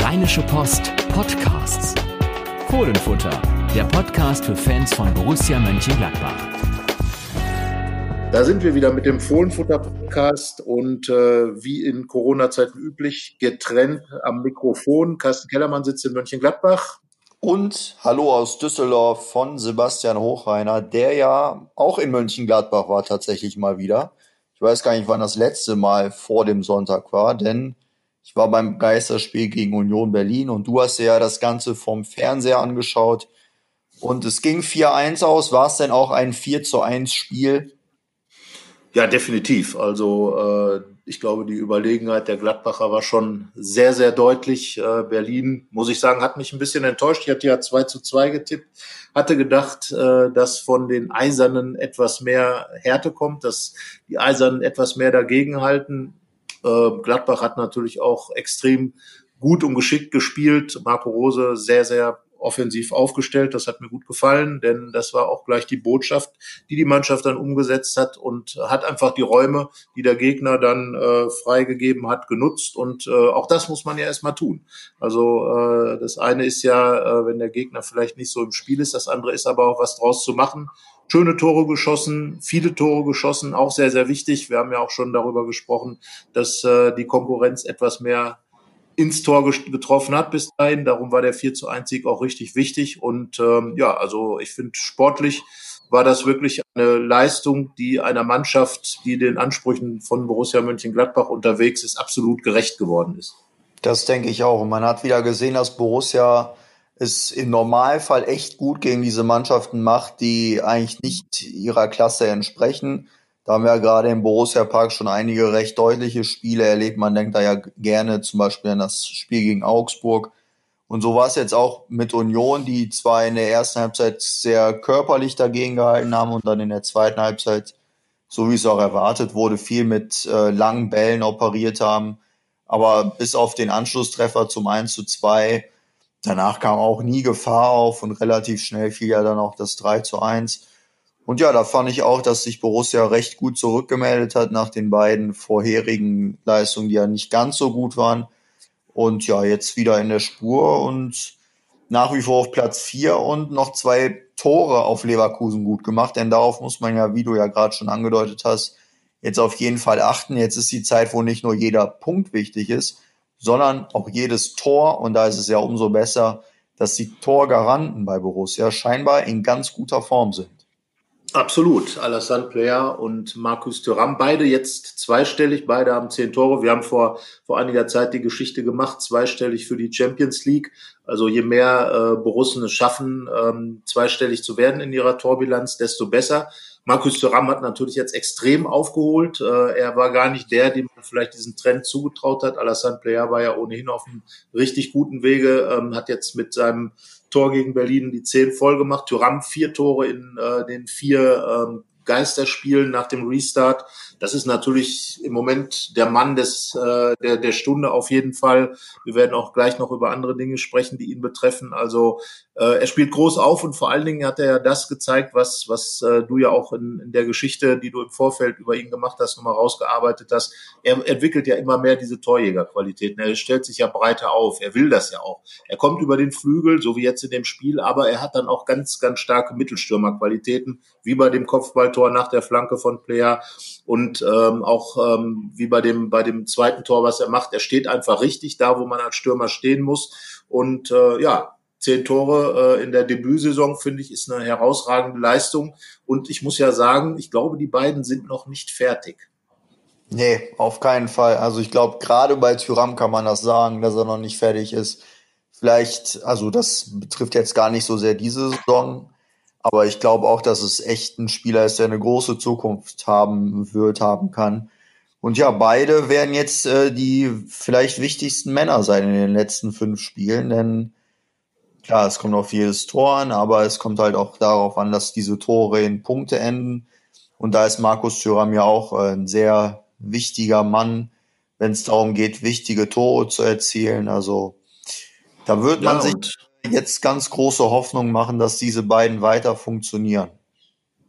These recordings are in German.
Rheinische Post Podcasts. Fohlenfutter, der Podcast für Fans von Borussia Mönchengladbach. Da sind wir wieder mit dem Fohlenfutter-Podcast und wie in Corona-Zeiten üblich getrennt am Mikrofon. Carsten Kellermann sitzt in Mönchengladbach. Und hallo aus Düsseldorf von Sebastian Hochreiner, der ja auch in Mönchengladbach war tatsächlich mal wieder. Ich weiß gar nicht, wann das letzte Mal vor dem Sonntag war, denn ich war beim Geisterspiel gegen Union Berlin und du hast dir ja das Ganze vom Fernseher angeschaut. Und es ging 4-1 aus. War es denn auch ein 4-1 Spiel? Ja, definitiv. Also ich glaube, die Überlegenheit der Gladbacher war schon sehr, sehr deutlich. Berlin, muss ich sagen, hat mich ein bisschen enttäuscht. Ich hatte ja 2-2 getippt, hatte gedacht, dass von den Eisernen etwas mehr Härte kommt, dass die Eisernen etwas mehr dagegenhalten. Gladbach hat natürlich auch extrem gut und geschickt gespielt. Marco Rose sehr, sehr offensiv aufgestellt. Das hat mir gut gefallen, denn das war auch gleich die Botschaft, die die Mannschaft dann umgesetzt hat und hat einfach die Räume, die der Gegner dann freigegeben hat, genutzt. Und auch das muss man ja erstmal tun. Also das eine ist ja, wenn der Gegner vielleicht nicht so im Spiel ist, das andere ist aber auch, was draus zu machen. Schöne Tore geschossen, viele Tore geschossen, auch sehr, sehr wichtig. Wir haben ja auch schon darüber gesprochen, dass die Konkurrenz etwas mehr ins Tor getroffen hat bis dahin. Darum war der 4-1-Sieg auch richtig wichtig. Und also ich finde, sportlich war das wirklich eine Leistung, die einer Mannschaft, die den Ansprüchen von Borussia Mönchengladbach unterwegs ist, absolut gerecht geworden ist. Das denke ich auch. Und man hat wieder gesehen, dass Borussia es im Normalfall echt gut gegen diese Mannschaften macht, die eigentlich nicht ihrer Klasse entsprechen. Da haben wir ja gerade im Borussia-Park schon einige recht deutliche Spiele erlebt. Man denkt da ja gerne zum Beispiel an das Spiel gegen Augsburg. Und so war es jetzt auch mit Union, die zwar in der ersten Halbzeit sehr körperlich dagegen gehalten haben und dann in der zweiten Halbzeit, so wie es auch erwartet wurde, viel mit langen Bällen operiert haben. Aber bis auf den Anschlusstreffer zum 1-2, danach kam auch nie Gefahr auf und relativ schnell fiel ja dann auch das 3-1. Und ja, da fand ich auch, dass sich Borussia recht gut zurückgemeldet hat nach den beiden vorherigen Leistungen, die ja nicht ganz so gut waren. Und ja, jetzt wieder in der Spur und nach wie vor auf Platz 4 und noch 2 Tore auf Leverkusen gut gemacht. Denn darauf muss man ja, wie du ja gerade schon angedeutet hast, jetzt auf jeden Fall achten. Jetzt ist die Zeit, wo nicht nur jeder Punkt wichtig ist, sondern auch jedes Tor. Und da ist es ja umso besser, dass die Torgaranten bei Borussia scheinbar in ganz guter Form sind. Absolut. Alassane Plea und Marcus Thuram, beide jetzt zweistellig, beide haben 10 Tore. Wir haben vor einiger Zeit die Geschichte gemacht, zweistellig für die Champions League. Also je mehr Borussen es schaffen, zweistellig zu werden in ihrer Torbilanz, desto besser. Marcus Thuram hat natürlich jetzt extrem aufgeholt. Er war gar nicht der, dem man vielleicht diesen Trend zugetraut hat. Alassane Plea war ja ohnehin auf einem richtig guten Wege, hat jetzt mit seinem Tor gegen Berlin die 10 voll gemacht. Thuram 4 Tore in den 4 Geisterspielen nach dem Restart. Das ist natürlich im Moment der Mann der Stunde auf jeden Fall. Wir werden auch gleich noch über andere Dinge sprechen, die ihn betreffen. Also er spielt groß auf und vor allen Dingen hat er ja das gezeigt, was du ja auch in der Geschichte, die du im Vorfeld über ihn gemacht hast, nochmal rausgearbeitet hast. Er entwickelt ja immer mehr diese Torjägerqualitäten. Er stellt sich ja breiter auf. Er will das ja auch. Er kommt über den Flügel, so wie jetzt in dem Spiel, aber er hat dann auch ganz, ganz starke Mittelstürmerqualitäten, wie bei dem Kopfballtor nach der Flanke von Plea und wie bei dem zweiten Tor, was er macht. Er steht einfach richtig da, wo man als Stürmer stehen muss und 10 Tore in der Debütsaison, finde ich, ist eine herausragende Leistung. Und ich muss ja sagen, ich glaube, die beiden sind noch nicht fertig. Nee, auf keinen Fall. Also ich glaube, gerade bei Thuram kann man das sagen, dass er noch nicht fertig ist. Vielleicht, also das betrifft jetzt gar nicht so sehr diese Saison, aber ich glaube auch, dass es echt ein Spieler ist, der eine große Zukunft haben kann. Und ja, beide werden jetzt die vielleicht wichtigsten Männer sein in den letzten 5 Spielen, denn klar, es kommt auf jedes Tor an, aber es kommt halt auch darauf an, dass diese Tore in Punkte enden. Und da ist Marcus Thuram ja auch ein sehr wichtiger Mann, wenn es darum geht, wichtige Tore zu erzielen. Also da wird man sich jetzt ganz große Hoffnung machen, dass diese beiden weiter funktionieren.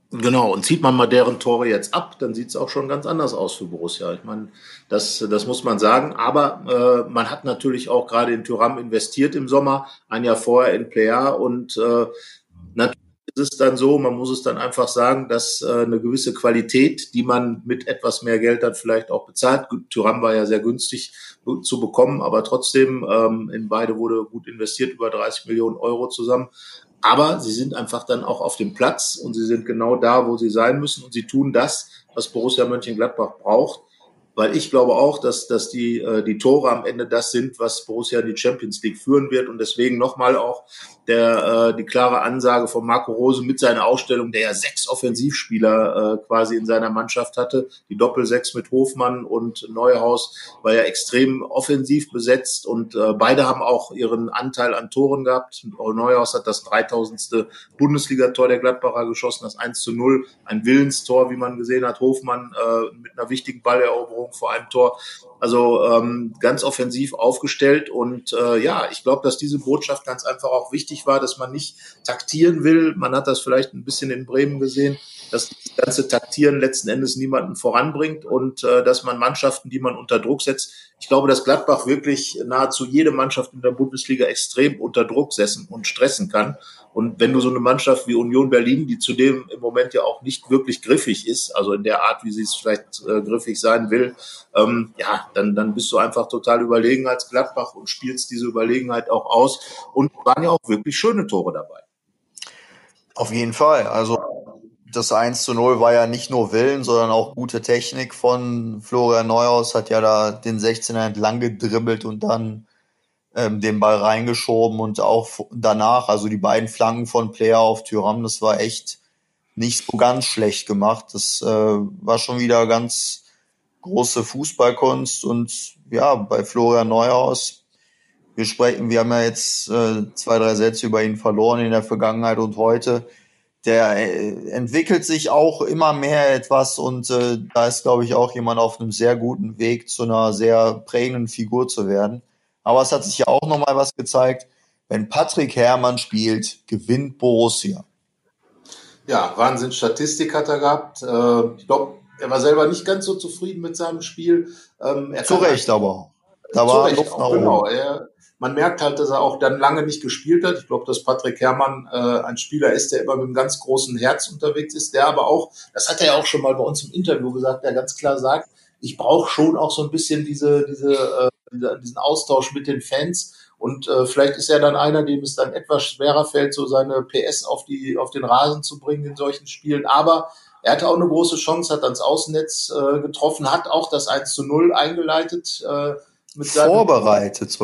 Genau, und zieht man mal deren Tore jetzt ab, dann sieht es auch schon ganz anders aus für Borussia. Ich meine, das muss man sagen. Aber man hat natürlich auch gerade in Thuram investiert im Sommer, ein Jahr vorher in Plea. Und natürlich ist es dann so, man muss es dann einfach sagen, dass eine gewisse Qualität, die man mit etwas mehr Geld dann vielleicht auch bezahlt. Thuram war ja sehr günstig zu bekommen, aber trotzdem in beide wurde gut investiert, über 30 Millionen Euro zusammen. Aber sie sind einfach dann auch auf dem Platz und sie sind genau da, wo sie sein müssen und sie tun das, was Borussia Mönchengladbach braucht. Weil ich glaube auch, dass die Tore am Ende das sind, was Borussia in die Champions League führen wird. Und deswegen nochmal auch die klare Ansage von Marco Rose mit seiner Ausstellung, der ja 6 Offensivspieler quasi in seiner Mannschaft hatte. Die Doppelsechs mit Hofmann und Neuhaus war ja extrem offensiv besetzt und beide haben auch ihren Anteil an Toren gehabt. Neuhaus hat das 3000. Bundesligator der Gladbacher geschossen, das 1:0, ein Willenstor, wie man gesehen hat. Hofmann mit einer wichtigen Balleroberung vor einem Tor. Also ganz offensiv aufgestellt und ja, ich glaube, dass diese Botschaft ganz einfach auch wichtig war, dass man nicht taktieren will. Man hat das vielleicht ein bisschen in Bremen gesehen, dass das ganze Taktieren letzten Endes niemanden voranbringt und dass man Mannschaften, die man unter Druck setzt, ich glaube, dass Gladbach wirklich nahezu jede Mannschaft in der Bundesliga extrem unter Druck setzen und stressen kann. Und wenn du so eine Mannschaft wie Union Berlin, die zudem im Moment ja auch nicht wirklich griffig ist, also in der Art, wie sie es vielleicht griffig sein will, ja, dann bist du einfach total überlegen als Gladbach und spielst diese Überlegenheit auch aus. Und waren ja auch wirklich schöne Tore dabei. Auf jeden Fall. Also das 1:0 war ja nicht nur Willen, sondern auch gute Technik von Florian Neuhaus, hat ja da den 16er entlang gedribbelt und dann den Ball reingeschoben und auch danach, also die beiden Flanken von Player auf Thuram, das war echt nicht so ganz schlecht gemacht. Das war schon wieder ganz große Fußballkunst und ja, bei Florian Neuhaus, wir haben ja jetzt 2-3 Sätze über ihn verloren in der Vergangenheit und heute. Der entwickelt sich auch immer mehr etwas und da ist, glaube ich, auch jemand auf einem sehr guten Weg, zu einer sehr prägenden Figur zu werden. Aber es hat sich ja auch nochmal was gezeigt, wenn Patrick Herrmann spielt, gewinnt Borussia. Ja, Wahnsinn-Statistik hat er gehabt. Ich glaube, er war selber nicht ganz so zufrieden mit seinem Spiel. Zu Recht aber auch. Da war Luft nach oben. Genau. Man merkt halt, dass er auch dann lange nicht gespielt hat. Ich glaube, dass Patrick Herrmann ein Spieler ist, der immer mit einem ganz großen Herz unterwegs ist, der aber auch, das hat er ja auch schon mal bei uns im Interview gesagt, der ganz klar sagt, ich brauche schon auch so ein bisschen diesen Austausch mit den Fans. Und vielleicht ist er dann einer, dem es dann etwas schwerer fällt, so seine PS auf den Rasen zu bringen in solchen Spielen. Aber er hatte auch eine große Chance, hat ans Außennetz getroffen, hat auch das 1:0 eingeleitet. Vorbereitet,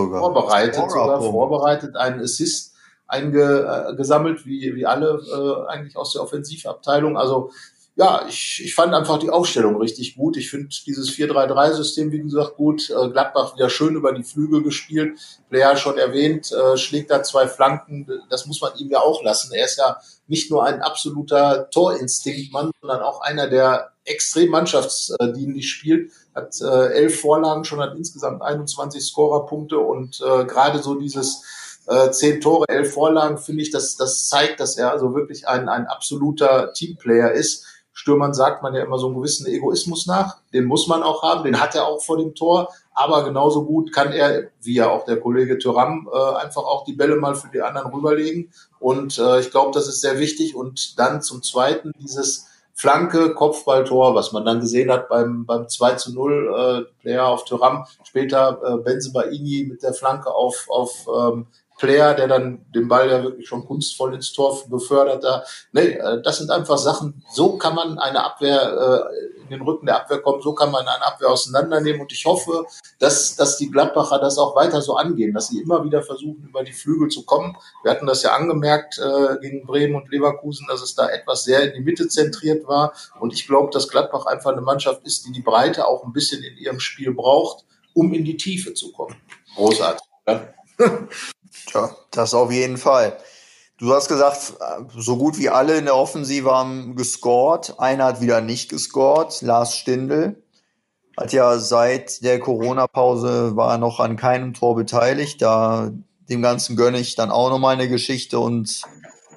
einen Assist eingesammelt, wie alle eigentlich aus der Offensivabteilung. Also ja, ich fand einfach die Aufstellung richtig gut. Ich finde dieses 4-3-3-System, wie gesagt, gut. Gladbach wieder schön über die Flügel gespielt. Player schon erwähnt, schlägt da 2 Flanken. Das muss man ihm ja auch lassen. Er ist ja nicht nur ein absoluter Torinstinktmann, sondern auch einer, der extrem mannschaftsdienlich spielt. Hat 11 Vorlagen, schon hat insgesamt 21 Scorerpunkte und gerade so dieses 10 Tore, 11 Vorlagen, finde ich, das zeigt, dass er also wirklich ein absoluter Teamplayer ist. Stürmern sagt man ja immer so einen gewissen Egoismus nach. Den muss man auch haben, den hat er auch vor dem Tor. Aber genauso gut kann er, wie ja auch der Kollege Thuram, einfach auch die Bälle mal für die anderen rüberlegen. Und ich glaube, das ist sehr wichtig. Und dann zum Zweiten dieses Flanke, Kopfballtor, was man dann gesehen hat beim 2:0, Player auf Thuram. Später Bensebaini mit der Flanke auf Player, der dann den Ball ja wirklich schon kunstvoll ins Tor befördert. Das sind einfach Sachen, so kann man eine Abwehr in den Rücken der Abwehr kommen, so kann man eine Abwehr auseinandernehmen und ich hoffe, dass die Gladbacher das auch weiter so angehen, dass sie immer wieder versuchen, über die Flügel zu kommen. Wir hatten das ja angemerkt gegen Bremen und Leverkusen, dass es da etwas sehr in die Mitte zentriert war und ich glaube, dass Gladbach einfach eine Mannschaft ist, die Breite auch ein bisschen in ihrem Spiel braucht, um in die Tiefe zu kommen. Großartig. Ja? Tja, das auf jeden Fall. Du hast gesagt, so gut wie alle in der Offensive haben gescored. Einer hat wieder nicht gescored, Lars Stindl. Hat ja seit der Corona-Pause war er noch an keinem Tor beteiligt. Dem Ganzen gönne ich dann auch nochmal eine Geschichte und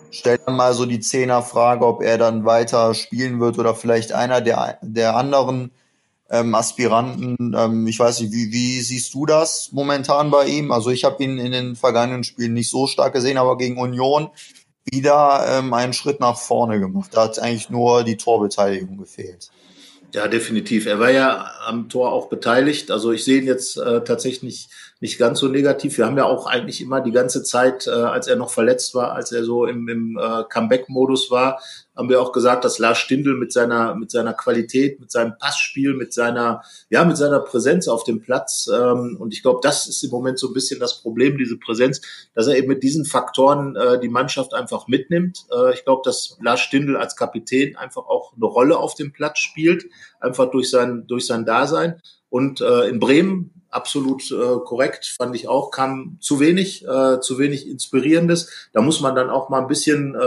stellt dann mal so die Zehnerfrage, ob er dann weiter spielen wird oder vielleicht einer der anderen Aspiranten. Ich weiß nicht, wie siehst du das momentan bei ihm? Also ich habe ihn in den vergangenen Spielen nicht so stark gesehen, aber gegen Union wieder einen Schritt nach vorne gemacht. Da hat eigentlich nur die Torbeteiligung gefehlt. Ja, definitiv. Er war ja am Tor auch beteiligt. Also ich sehe ihn jetzt tatsächlich nicht ganz so negativ. Wir haben ja auch eigentlich immer die ganze Zeit, als er noch verletzt war, als er so im Comeback-Modus war, haben wir auch gesagt, dass Lars Stindl mit seiner Qualität, mit seinem Passspiel, mit seiner Präsenz auf dem Platz, und ich glaube, das ist im Moment so ein bisschen das Problem, diese Präsenz, dass er eben mit diesen Faktoren die Mannschaft einfach mitnimmt. Ich glaube, dass Lars Stindl als Kapitän einfach auch eine Rolle auf dem Platz spielt, einfach durch sein Dasein. Und in Bremen absolut korrekt, fand ich auch, kam zu wenig Inspirierendes. Da muss man dann auch mal ein bisschen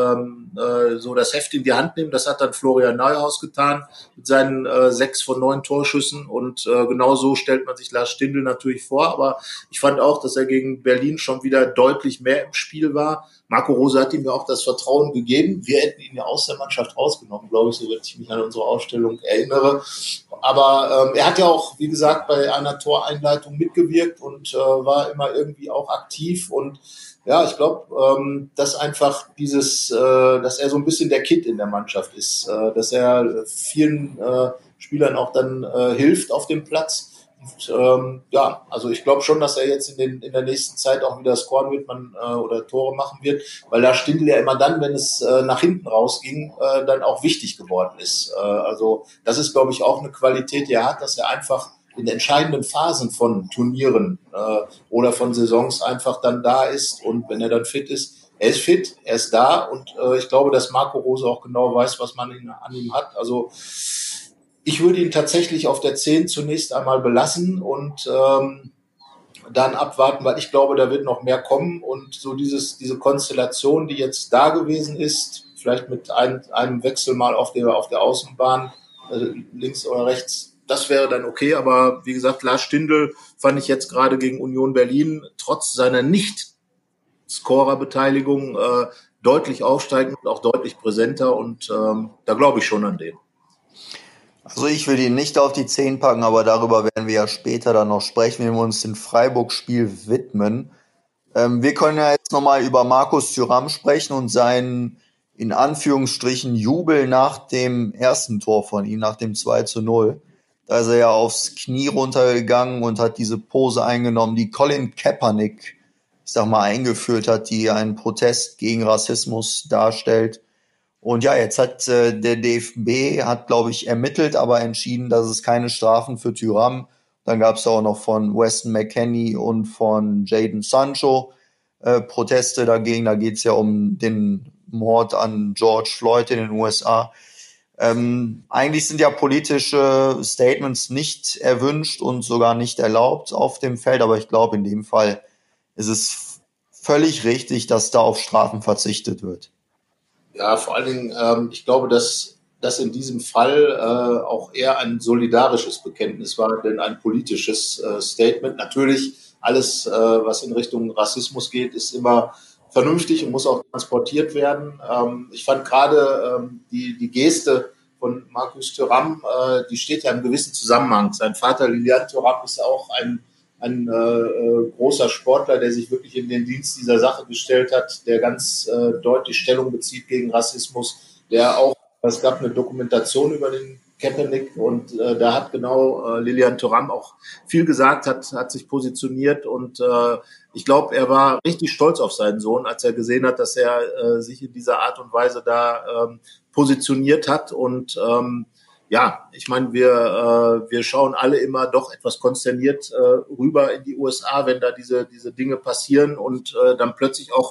so das Heft in die Hand nehmen. Das hat dann Florian Neuhaus getan mit seinen 6 von 9 Torschüssen. Und genau so stellt man sich Lars Stindl natürlich vor. Aber ich fand auch, dass er gegen Berlin schon wieder deutlich mehr im Spiel war. Marco Rose hat ihm ja auch das Vertrauen gegeben. Wir hätten ihn ja aus der Mannschaft rausgenommen, glaube ich, so wenn ich mich an unsere Ausstellung erinnere. Aber er hat ja auch, wie gesagt, bei einer Toreinleitung mitgewirkt und war immer irgendwie auch aktiv. Und ja, ich glaube, dass einfach dass er so ein bisschen der Kid in der Mannschaft ist, dass er vielen Spielern auch dann hilft auf dem Platz. Und, ja, also ich glaube schon, dass er jetzt in der nächsten Zeit auch wieder scoren wird, oder Tore machen wird, weil da Stindl ja immer dann, wenn es nach hinten rausging, dann auch wichtig geworden ist. Also das ist, glaube ich, auch eine Qualität, die er hat, dass er einfach in entscheidenden Phasen von Turnieren oder von Saisons einfach dann da ist, und wenn er dann fit ist, er ist fit, er ist da, und ich glaube, dass Marco Rose auch genau weiß, was man an ihm hat. Also ich würde ihn tatsächlich auf der 10 zunächst einmal belassen und dann abwarten, weil ich glaube, da wird noch mehr kommen, und so diese Konstellation, die jetzt da gewesen ist, vielleicht mit einem Wechsel mal auf der Außenbahn, links oder rechts, das wäre dann okay. Aber wie gesagt, Lars Stindl fand ich jetzt gerade gegen Union Berlin trotz seiner Nicht-Scorer-Beteiligung deutlich aufsteigend und auch deutlich präsenter, und da glaube ich schon an den. Also ich will ihn nicht auf die 10 packen, aber darüber werden wir ja später dann noch sprechen, wenn wir uns dem Freiburg-Spiel widmen. Wir können ja jetzt nochmal über Markus Thuram sprechen und seinen, in Anführungsstrichen, Jubel nach dem ersten Tor von ihm, nach dem 2:0. Da ist er ja aufs Knie runtergegangen und hat diese Pose eingenommen, die Colin Kaepernick, ich sag mal, eingeführt hat, die einen Protest gegen Rassismus darstellt. Und ja, jetzt hat der DFB, glaube ich, ermittelt, aber entschieden, dass es keine Strafen für Thuram. Dann gab es auch noch von Weston McKennie und von Jadon Sancho Proteste dagegen. Da geht es ja um den Mord an George Floyd in den USA. Eigentlich sind ja politische Statements nicht erwünscht und sogar nicht erlaubt auf dem Feld, aber ich glaube, in dem Fall ist es völlig richtig, dass da auf Strafen verzichtet wird. Ja, vor allen Dingen, ich glaube, dass das in diesem Fall auch eher ein solidarisches Bekenntnis war, denn ein politisches Statement. Natürlich, alles, was in Richtung Rassismus geht, ist immer vernünftig und muss auch transportiert werden. Ich fand gerade die Geste von Markus Thuram, die steht ja im gewissen Zusammenhang. Sein Vater Lilian Thuram ist ja auch ein großer Sportler, der sich wirklich in den Dienst dieser Sache gestellt hat, der ganz deutlich Stellung bezieht gegen Rassismus, der auch, es gab eine Dokumentation über den Kaepernick, und da hat genau Lilian Thuram auch viel gesagt, hat sich positioniert, und ich glaube, er war richtig stolz auf seinen Sohn, als er gesehen hat, dass er sich in dieser Art und Weise da positioniert hat. Und ja, ich meine, wir schauen alle immer doch etwas konsterniert rüber in die USA, wenn da diese Dinge passieren, und dann plötzlich auch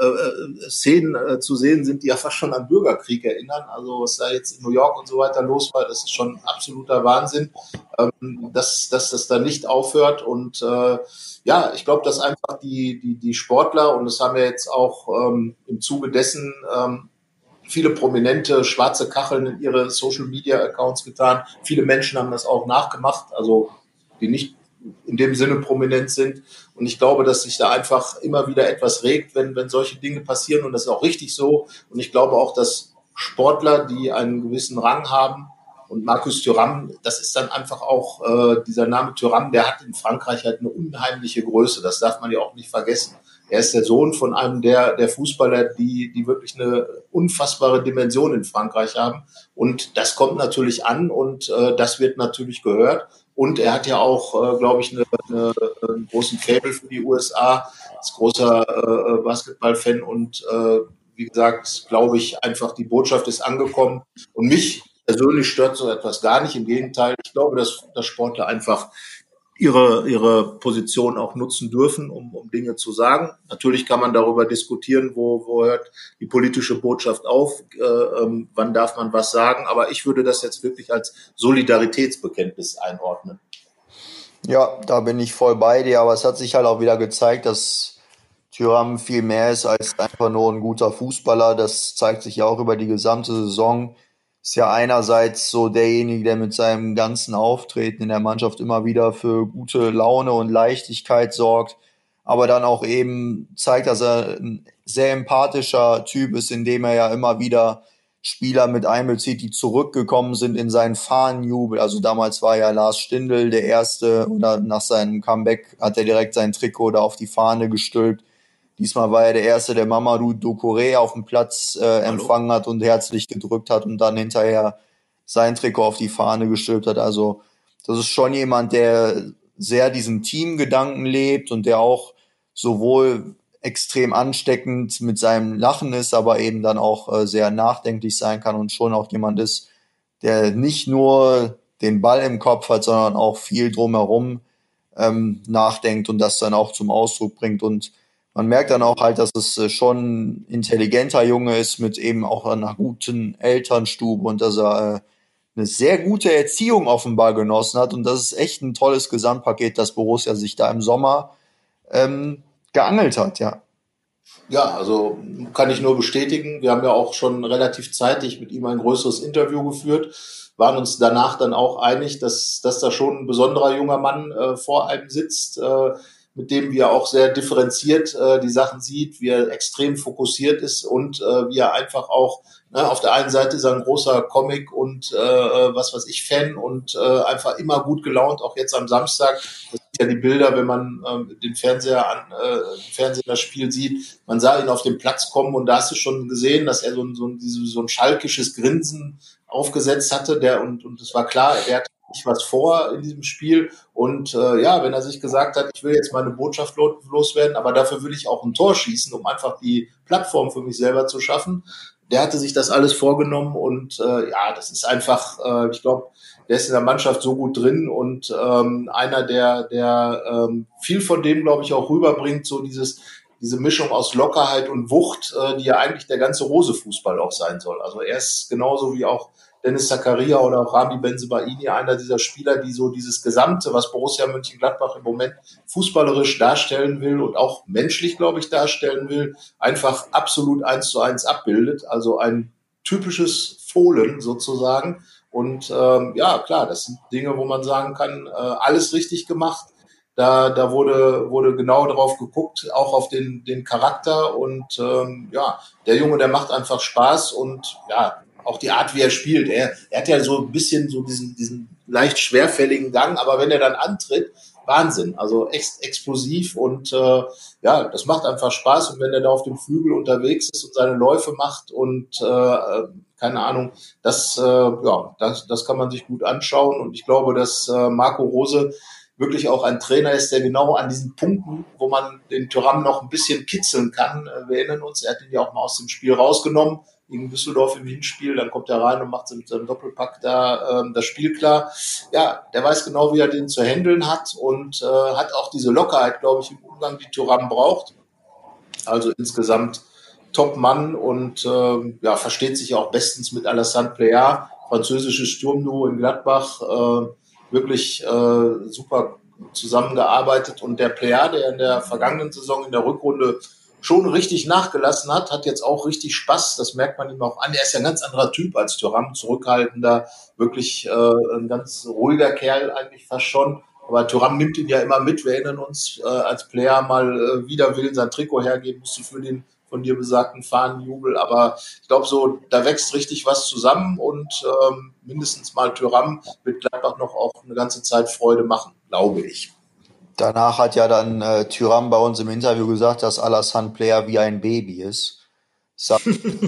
Szenen zu sehen sind, die ja fast schon an Bürgerkrieg erinnern. Also was da jetzt in New York und so weiter los war, das ist schon absoluter Wahnsinn, dass das da nicht aufhört. Und ja, ich glaube, dass einfach die Sportler, und das haben wir jetzt auch im Zuge dessen viele prominente schwarze Kacheln in ihre Social-Media-Accounts getan. Viele Menschen haben das auch nachgemacht, also die nicht in dem Sinne prominent sind. Und ich glaube, dass sich da einfach immer wieder etwas regt, wenn solche Dinge passieren. Und das ist auch richtig so. Und ich glaube auch, dass Sportler, die einen gewissen Rang haben, und Marcus Thuram, das ist dann einfach auch, dieser Name Thuram, der hat in Frankreich halt eine unheimliche Größe. Das darf man ja auch nicht vergessen. Er ist der Sohn von einem der Fußballer, die wirklich eine unfassbare Dimension in Frankreich haben. Und das kommt natürlich an und das wird natürlich gehört. Und er hat ja auch, glaube ich, einen großen Faible für die USA, ist großer Basketball-Fan und wie gesagt, glaube ich, einfach die Botschaft ist angekommen. Und mich persönlich stört so etwas gar nicht. Im Gegenteil, ich glaube, dass Sportler einfach ihre Position auch nutzen dürfen, um Dinge zu sagen. Natürlich kann man darüber diskutieren, wo hört die politische Botschaft auf, wann darf man was sagen. Aber ich würde das jetzt wirklich als Solidaritätsbekenntnis einordnen. Ja, da bin ich voll bei dir, aber es hat sich halt auch wieder gezeigt, dass Thuram viel mehr ist als einfach nur ein guter Fußballer. Das zeigt sich ja auch über die gesamte Saison. Ist ja einerseits so derjenige, der mit seinem ganzen Auftreten in der Mannschaft immer wieder für gute Laune und Leichtigkeit sorgt, aber dann auch eben zeigt, dass er ein sehr empathischer Typ ist, indem er ja immer wieder Spieler mit einbezieht, die zurückgekommen sind in seinen Fahnenjubel. Also damals war ja Lars Stindl der Erste, oder nach seinem Comeback hat er direkt sein Trikot da auf die Fahne gestülpt. Diesmal war er der Erste, der Mamadou Doucouré auf dem Platz empfangen hat und herzlich gedrückt hat und dann hinterher sein Trikot auf die Fahne gestülpt hat. Also das ist schon jemand, der sehr diesen Teamgedanken lebt und der auch sowohl extrem ansteckend mit seinem Lachen ist, aber eben dann auch sehr nachdenklich sein kann und schon auch jemand ist, der nicht nur den Ball im Kopf hat, sondern auch viel drumherum nachdenkt und das dann auch zum Ausdruck bringt. Und man merkt dann auch halt, dass es schon ein intelligenter Junge ist mit eben auch einer guten Elternstube und dass er eine sehr gute Erziehung offenbar genossen hat. Und das ist echt ein tolles Gesamtpaket, dass Borussia sich da im Sommer geangelt hat, ja. Ja, also kann ich nur bestätigen. Wir haben ja auch schon relativ zeitig mit ihm ein größeres Interview geführt, waren uns danach dann auch einig, dass da schon ein besonderer junger Mann vor einem sitzt, mit dem wir auch sehr differenziert die Sachen sieht, wie er extrem fokussiert ist und wie er einfach auch, auf der einen Seite ist er ein großer Comic und was weiß ich Fan und einfach immer gut gelaunt, auch jetzt am Samstag. Das sind ja die Bilder, wenn man den Fernseher das Spiel sieht. Man sah ihn auf den Platz kommen und da hast du schon gesehen, dass er so ein schalkisches Grinsen aufgesetzt hatte, und es war klar, er hat nicht was vor in diesem Spiel und wenn er sich gesagt hat, ich will jetzt meine Botschaft loswerden, aber dafür will ich auch ein Tor schießen, um einfach die Plattform für mich selber zu schaffen. Der hatte sich das alles vorgenommen und das ist einfach, ich glaube, der ist in der Mannschaft so gut drin und einer, der viel von dem, glaube ich, auch rüberbringt, so diese Mischung aus Lockerheit und Wucht, die ja eigentlich der ganze Rose-Fußball auch sein soll. Also er ist genauso wie auch Dennis Zakaria oder auch Rami Bensebaini, einer dieser Spieler, die so dieses Gesamte, was Borussia Mönchengladbach im Moment fußballerisch darstellen will und auch menschlich, glaube ich, darstellen will, einfach absolut 1:1 abbildet. Also ein typisches Fohlen sozusagen. Und klar, das sind Dinge, wo man sagen kann, alles richtig gemacht. Da wurde genau drauf geguckt, auch auf den Charakter. Und der Junge, der macht einfach Spaß und auch die Art, wie er spielt. Er hat ja so ein bisschen so diesen leicht schwerfälligen Gang, aber wenn er dann antritt, Wahnsinn. Also echt explosiv und das macht einfach Spaß. Und wenn er da auf dem Flügel unterwegs ist und seine Läufe macht und keine Ahnung, das kann man sich gut anschauen. Und ich glaube, dass Marco Rose wirklich auch ein Trainer ist, der genau an diesen Punkten, wo man den Thuram noch ein bisschen kitzeln kann, wir erinnern uns, er hat ihn ja auch mal aus dem Spiel rausgenommen, gegen Düsseldorf im Hinspiel, dann kommt er rein und macht mit seinem Doppelpack da das Spiel klar. Ja, der weiß genau, wie er den zu handeln hat und hat auch diese Lockerheit, glaube ich, im Umgang, die Thuram braucht. Also insgesamt Top-Mann und versteht sich auch bestens mit Alassane Plea, französisches Sturmduo in Gladbach, wirklich super zusammengearbeitet. Und der Plea, der in der vergangenen Saison in der Rückrunde schon richtig nachgelassen hat jetzt auch richtig Spaß. Das merkt man ihm auch an. Er ist ja ein ganz anderer Typ als Thuram, zurückhaltender, wirklich ein ganz ruhiger Kerl eigentlich fast schon. Aber Thuram nimmt ihn ja immer mit. Wir erinnern uns, als Player mal wider Willen sein Trikot hergeben musste für den von dir besagten Fahnenjubel. Aber ich glaube so, da wächst richtig was zusammen und mindestens mal Thuram wird Gladbach noch auch eine ganze Zeit Freude machen, glaube ich. Danach hat ja dann Thuram bei uns im Interview gesagt, dass Alassane Player wie ein Baby ist. Sagt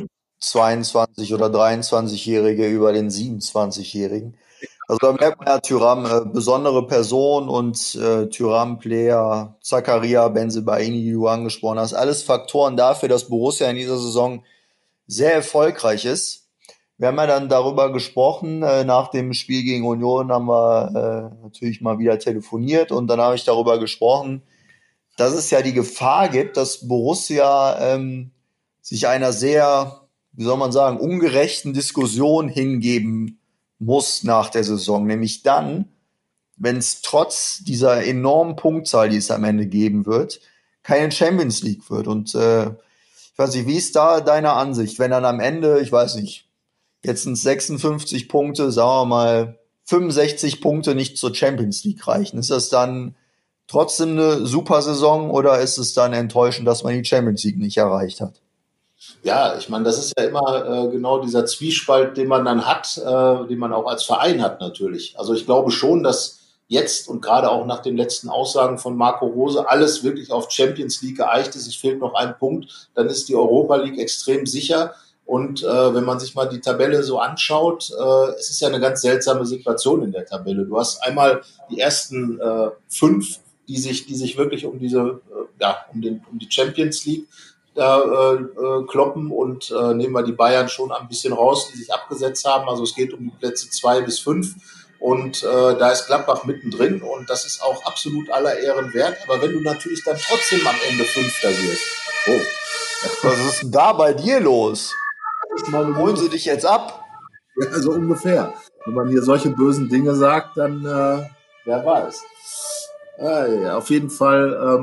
22- oder 23-Jährige über den 27-Jährigen. Also da merkt man ja Thuram, besondere Person und Thuram, Player, Zakaria, Bensebaini, die du angesprochen hast. Alles Faktoren dafür, dass Borussia in dieser Saison sehr erfolgreich ist. Wir haben ja dann darüber gesprochen, nach dem Spiel gegen Union haben wir natürlich mal wieder telefoniert und dann habe ich darüber gesprochen, dass es ja die Gefahr gibt, dass Borussia sich einer sehr, wie soll man sagen, ungerechten Diskussion hingeben muss nach der Saison. Nämlich dann, wenn es trotz dieser enormen Punktzahl, die es am Ende geben wird, keine Champions League wird. Und ich weiß nicht, wie ist da deine Ansicht, wenn dann am Ende, ich weiß nicht, jetzt sind es 56 Punkte, sagen wir mal 65 Punkte nicht zur Champions League reichen. Ist das dann trotzdem eine super Saison oder ist es dann enttäuschend, dass man die Champions League nicht erreicht hat? Ja, ich meine, das ist ja immer genau dieser Zwiespalt, den man dann hat, den man auch als Verein hat natürlich. Also ich glaube schon, dass jetzt und gerade auch nach den letzten Aussagen von Marco Rose alles wirklich auf Champions League geeicht ist. Es fehlt noch ein Punkt, dann ist die Europa League extrem sicher. Und wenn man sich mal die Tabelle so anschaut, es ist ja eine ganz seltsame Situation in der Tabelle. Du hast einmal die ersten 5, die sich wirklich um diese, um die Champions League kloppen und nehmen wir die Bayern schon ein bisschen raus, die sich abgesetzt haben. Also es geht um die Plätze 2 bis 5 und da ist Gladbach mittendrin und das ist auch absolut aller Ehren wert. Aber wenn du natürlich dann trotzdem am Ende Fünfter wirst, was ist denn da bei dir los? Holen sie dich jetzt ab? Ja, so ungefähr. Wenn man hier solche bösen Dinge sagt, dann wer weiß. Ja, auf jeden Fall.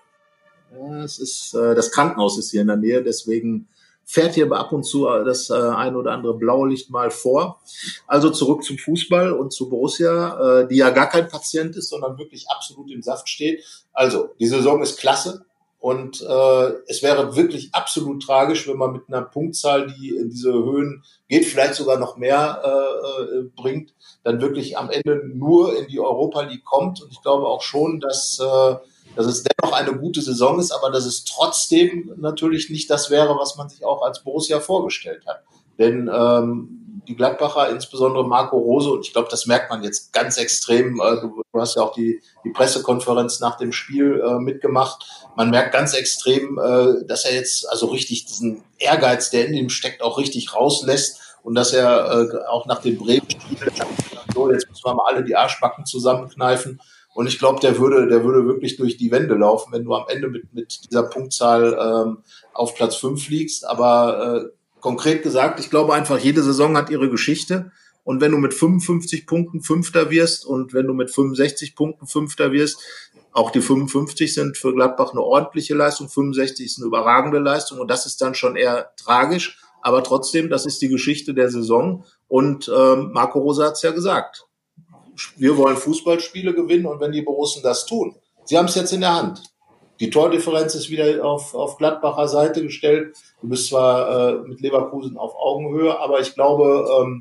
Es ist, das Krankenhaus ist hier in der Nähe, deswegen fährt hier ab und zu das ein oder andere Blaulicht mal vor. Also zurück zum Fußball und zu Borussia, die ja gar kein Patient ist, sondern wirklich absolut im Saft steht. Also, die Saison ist klasse und es wäre wirklich absolut tragisch, wenn man mit einer Punktzahl, die in diese Höhen geht, vielleicht sogar noch mehr bringt, dann wirklich am Ende nur in die Europa League kommt. Und ich glaube auch schon, dass es dennoch eine gute Saison ist, aber dass es trotzdem natürlich nicht das wäre, was man sich auch als Borussia vorgestellt hat. Denn die Gladbacher, insbesondere Marco Rose, und ich glaube, das merkt man jetzt ganz extrem, du hast ja auch die Pressekonferenz nach dem Spiel mitgemacht, man merkt ganz extrem, dass er jetzt also richtig diesen Ehrgeiz, der in ihm steckt, auch richtig rauslässt und dass er auch nach dem Bremen-Spiel so, jetzt müssen wir mal alle die Arschbacken zusammenkneifen. Und ich glaube, der würde wirklich durch die Wände laufen, wenn du am Ende mit dieser Punktzahl auf Platz 5 liegst. Aber konkret gesagt, ich glaube einfach, jede Saison hat ihre Geschichte. Und wenn du mit 55 Punkten Fünfter wirst und wenn du mit 65 Punkten Fünfter wirst, auch die 55 sind für Gladbach eine ordentliche Leistung, 65 ist eine überragende Leistung und das ist dann schon eher tragisch. Aber trotzdem, das ist die Geschichte der Saison. Und Marco Rose hat es ja gesagt. Wir wollen Fußballspiele gewinnen und wenn die Borussen das tun, sie haben es jetzt in der Hand. Die Tordifferenz ist wieder auf Gladbacher Seite gestellt. Du bist zwar mit Leverkusen auf Augenhöhe, aber ich glaube,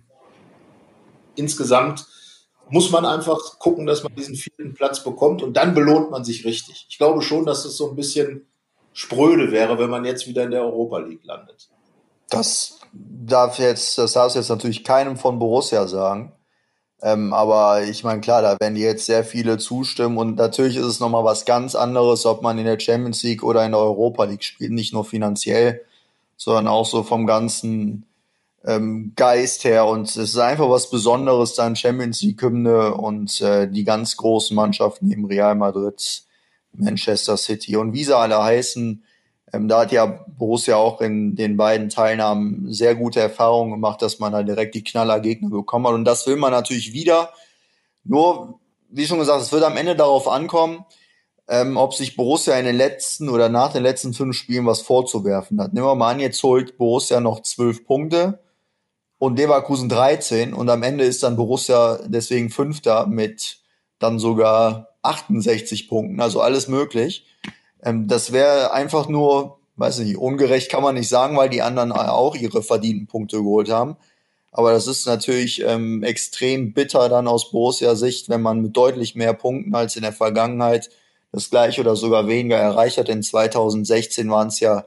insgesamt muss man einfach gucken, dass man diesen 4. Platz bekommt und dann belohnt man sich richtig. Ich glaube schon, dass es so ein bisschen spröde wäre, wenn man jetzt wieder in der Europa League landet. Das darfst du jetzt natürlich keinem von Borussia sagen. Aber ich meine, klar, da werden jetzt sehr viele zustimmen und natürlich ist es nochmal was ganz anderes, ob man in der Champions League oder in der Europa League spielt, nicht nur finanziell, sondern auch so vom ganzen Geist her und es ist einfach was Besonderes, dann Champions League-Hymne und die ganz großen Mannschaften neben Real Madrid, Manchester City und wie sie alle heißen, da hat ja Borussia auch in den beiden Teilnahmen sehr gute Erfahrungen gemacht, dass man da direkt die Knallergegner bekommen hat. Und das will man natürlich wieder. Nur, wie schon gesagt, es wird am Ende darauf ankommen, ob sich Borussia in den letzten oder nach den letzten 5 Spielen was vorzuwerfen hat. Nehmen wir mal an, jetzt holt Borussia noch 12 Punkte und Leverkusen 13 und am Ende ist dann Borussia deswegen Fünfter mit dann sogar 68 Punkten, also alles möglich. Das wäre einfach nur, weiß nicht, ungerecht kann man nicht sagen, weil die anderen auch ihre verdienten Punkte geholt haben. Aber das ist natürlich extrem bitter dann aus Borussia-Sicht, wenn man mit deutlich mehr Punkten als in der Vergangenheit das gleiche oder sogar weniger erreicht hat. In 2016 waren es ja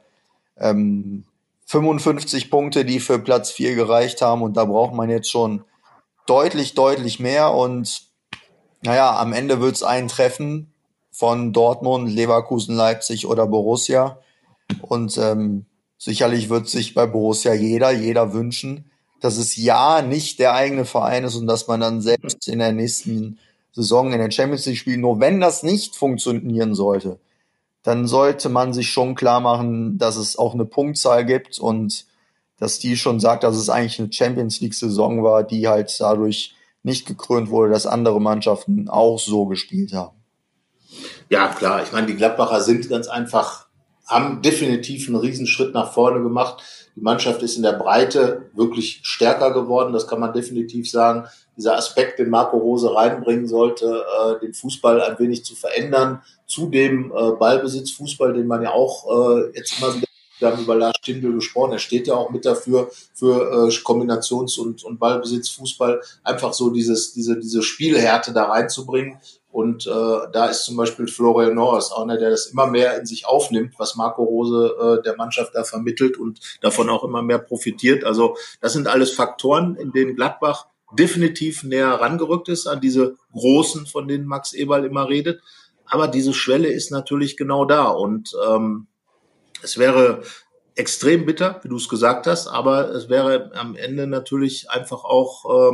55 Punkte, die für Platz 4 gereicht haben. Und da braucht man jetzt schon deutlich, deutlich mehr. Und naja, am Ende wird es einen treffen von Dortmund, Leverkusen, Leipzig oder Borussia. Und sicherlich wird sich bei Borussia jeder wünschen, dass es ja nicht der eigene Verein ist und dass man dann selbst in der nächsten Saison in der Champions League spielt. Nur wenn das nicht funktionieren sollte, dann sollte man sich schon klar machen, dass es auch eine Punktzahl gibt und dass die schon sagt, dass es eigentlich eine Champions League-Saison war, die halt dadurch nicht gekrönt wurde, dass andere Mannschaften auch so gespielt haben. Ja, klar. Ich meine, die Gladbacher sind ganz einfach, haben definitiv einen Riesenschritt nach vorne gemacht. Die Mannschaft ist in der Breite wirklich stärker geworden, das kann man definitiv sagen. Dieser Aspekt, den Marco Rose reinbringen sollte, den Fußball ein wenig zu verändern, zu dem Ballbesitzfußball, den man ja auch jetzt immer wieder, wir haben über Lars Stindl gesprochen, er steht ja auch mit dafür, für Kombinations- und Ballbesitzfußball, einfach so diese Spielhärte da reinzubringen. Und da ist zum Beispiel Florian Neuhaus auch einer, der das immer mehr in sich aufnimmt, was Marco Rose der Mannschaft da vermittelt und davon auch immer mehr profitiert. Also das sind alles Faktoren, in denen Gladbach definitiv näher rangerückt ist an diese Großen, von denen Max Eberl immer redet. Aber diese Schwelle ist natürlich genau da. Und es wäre extrem bitter, wie du es gesagt hast, aber es wäre am Ende natürlich einfach auch,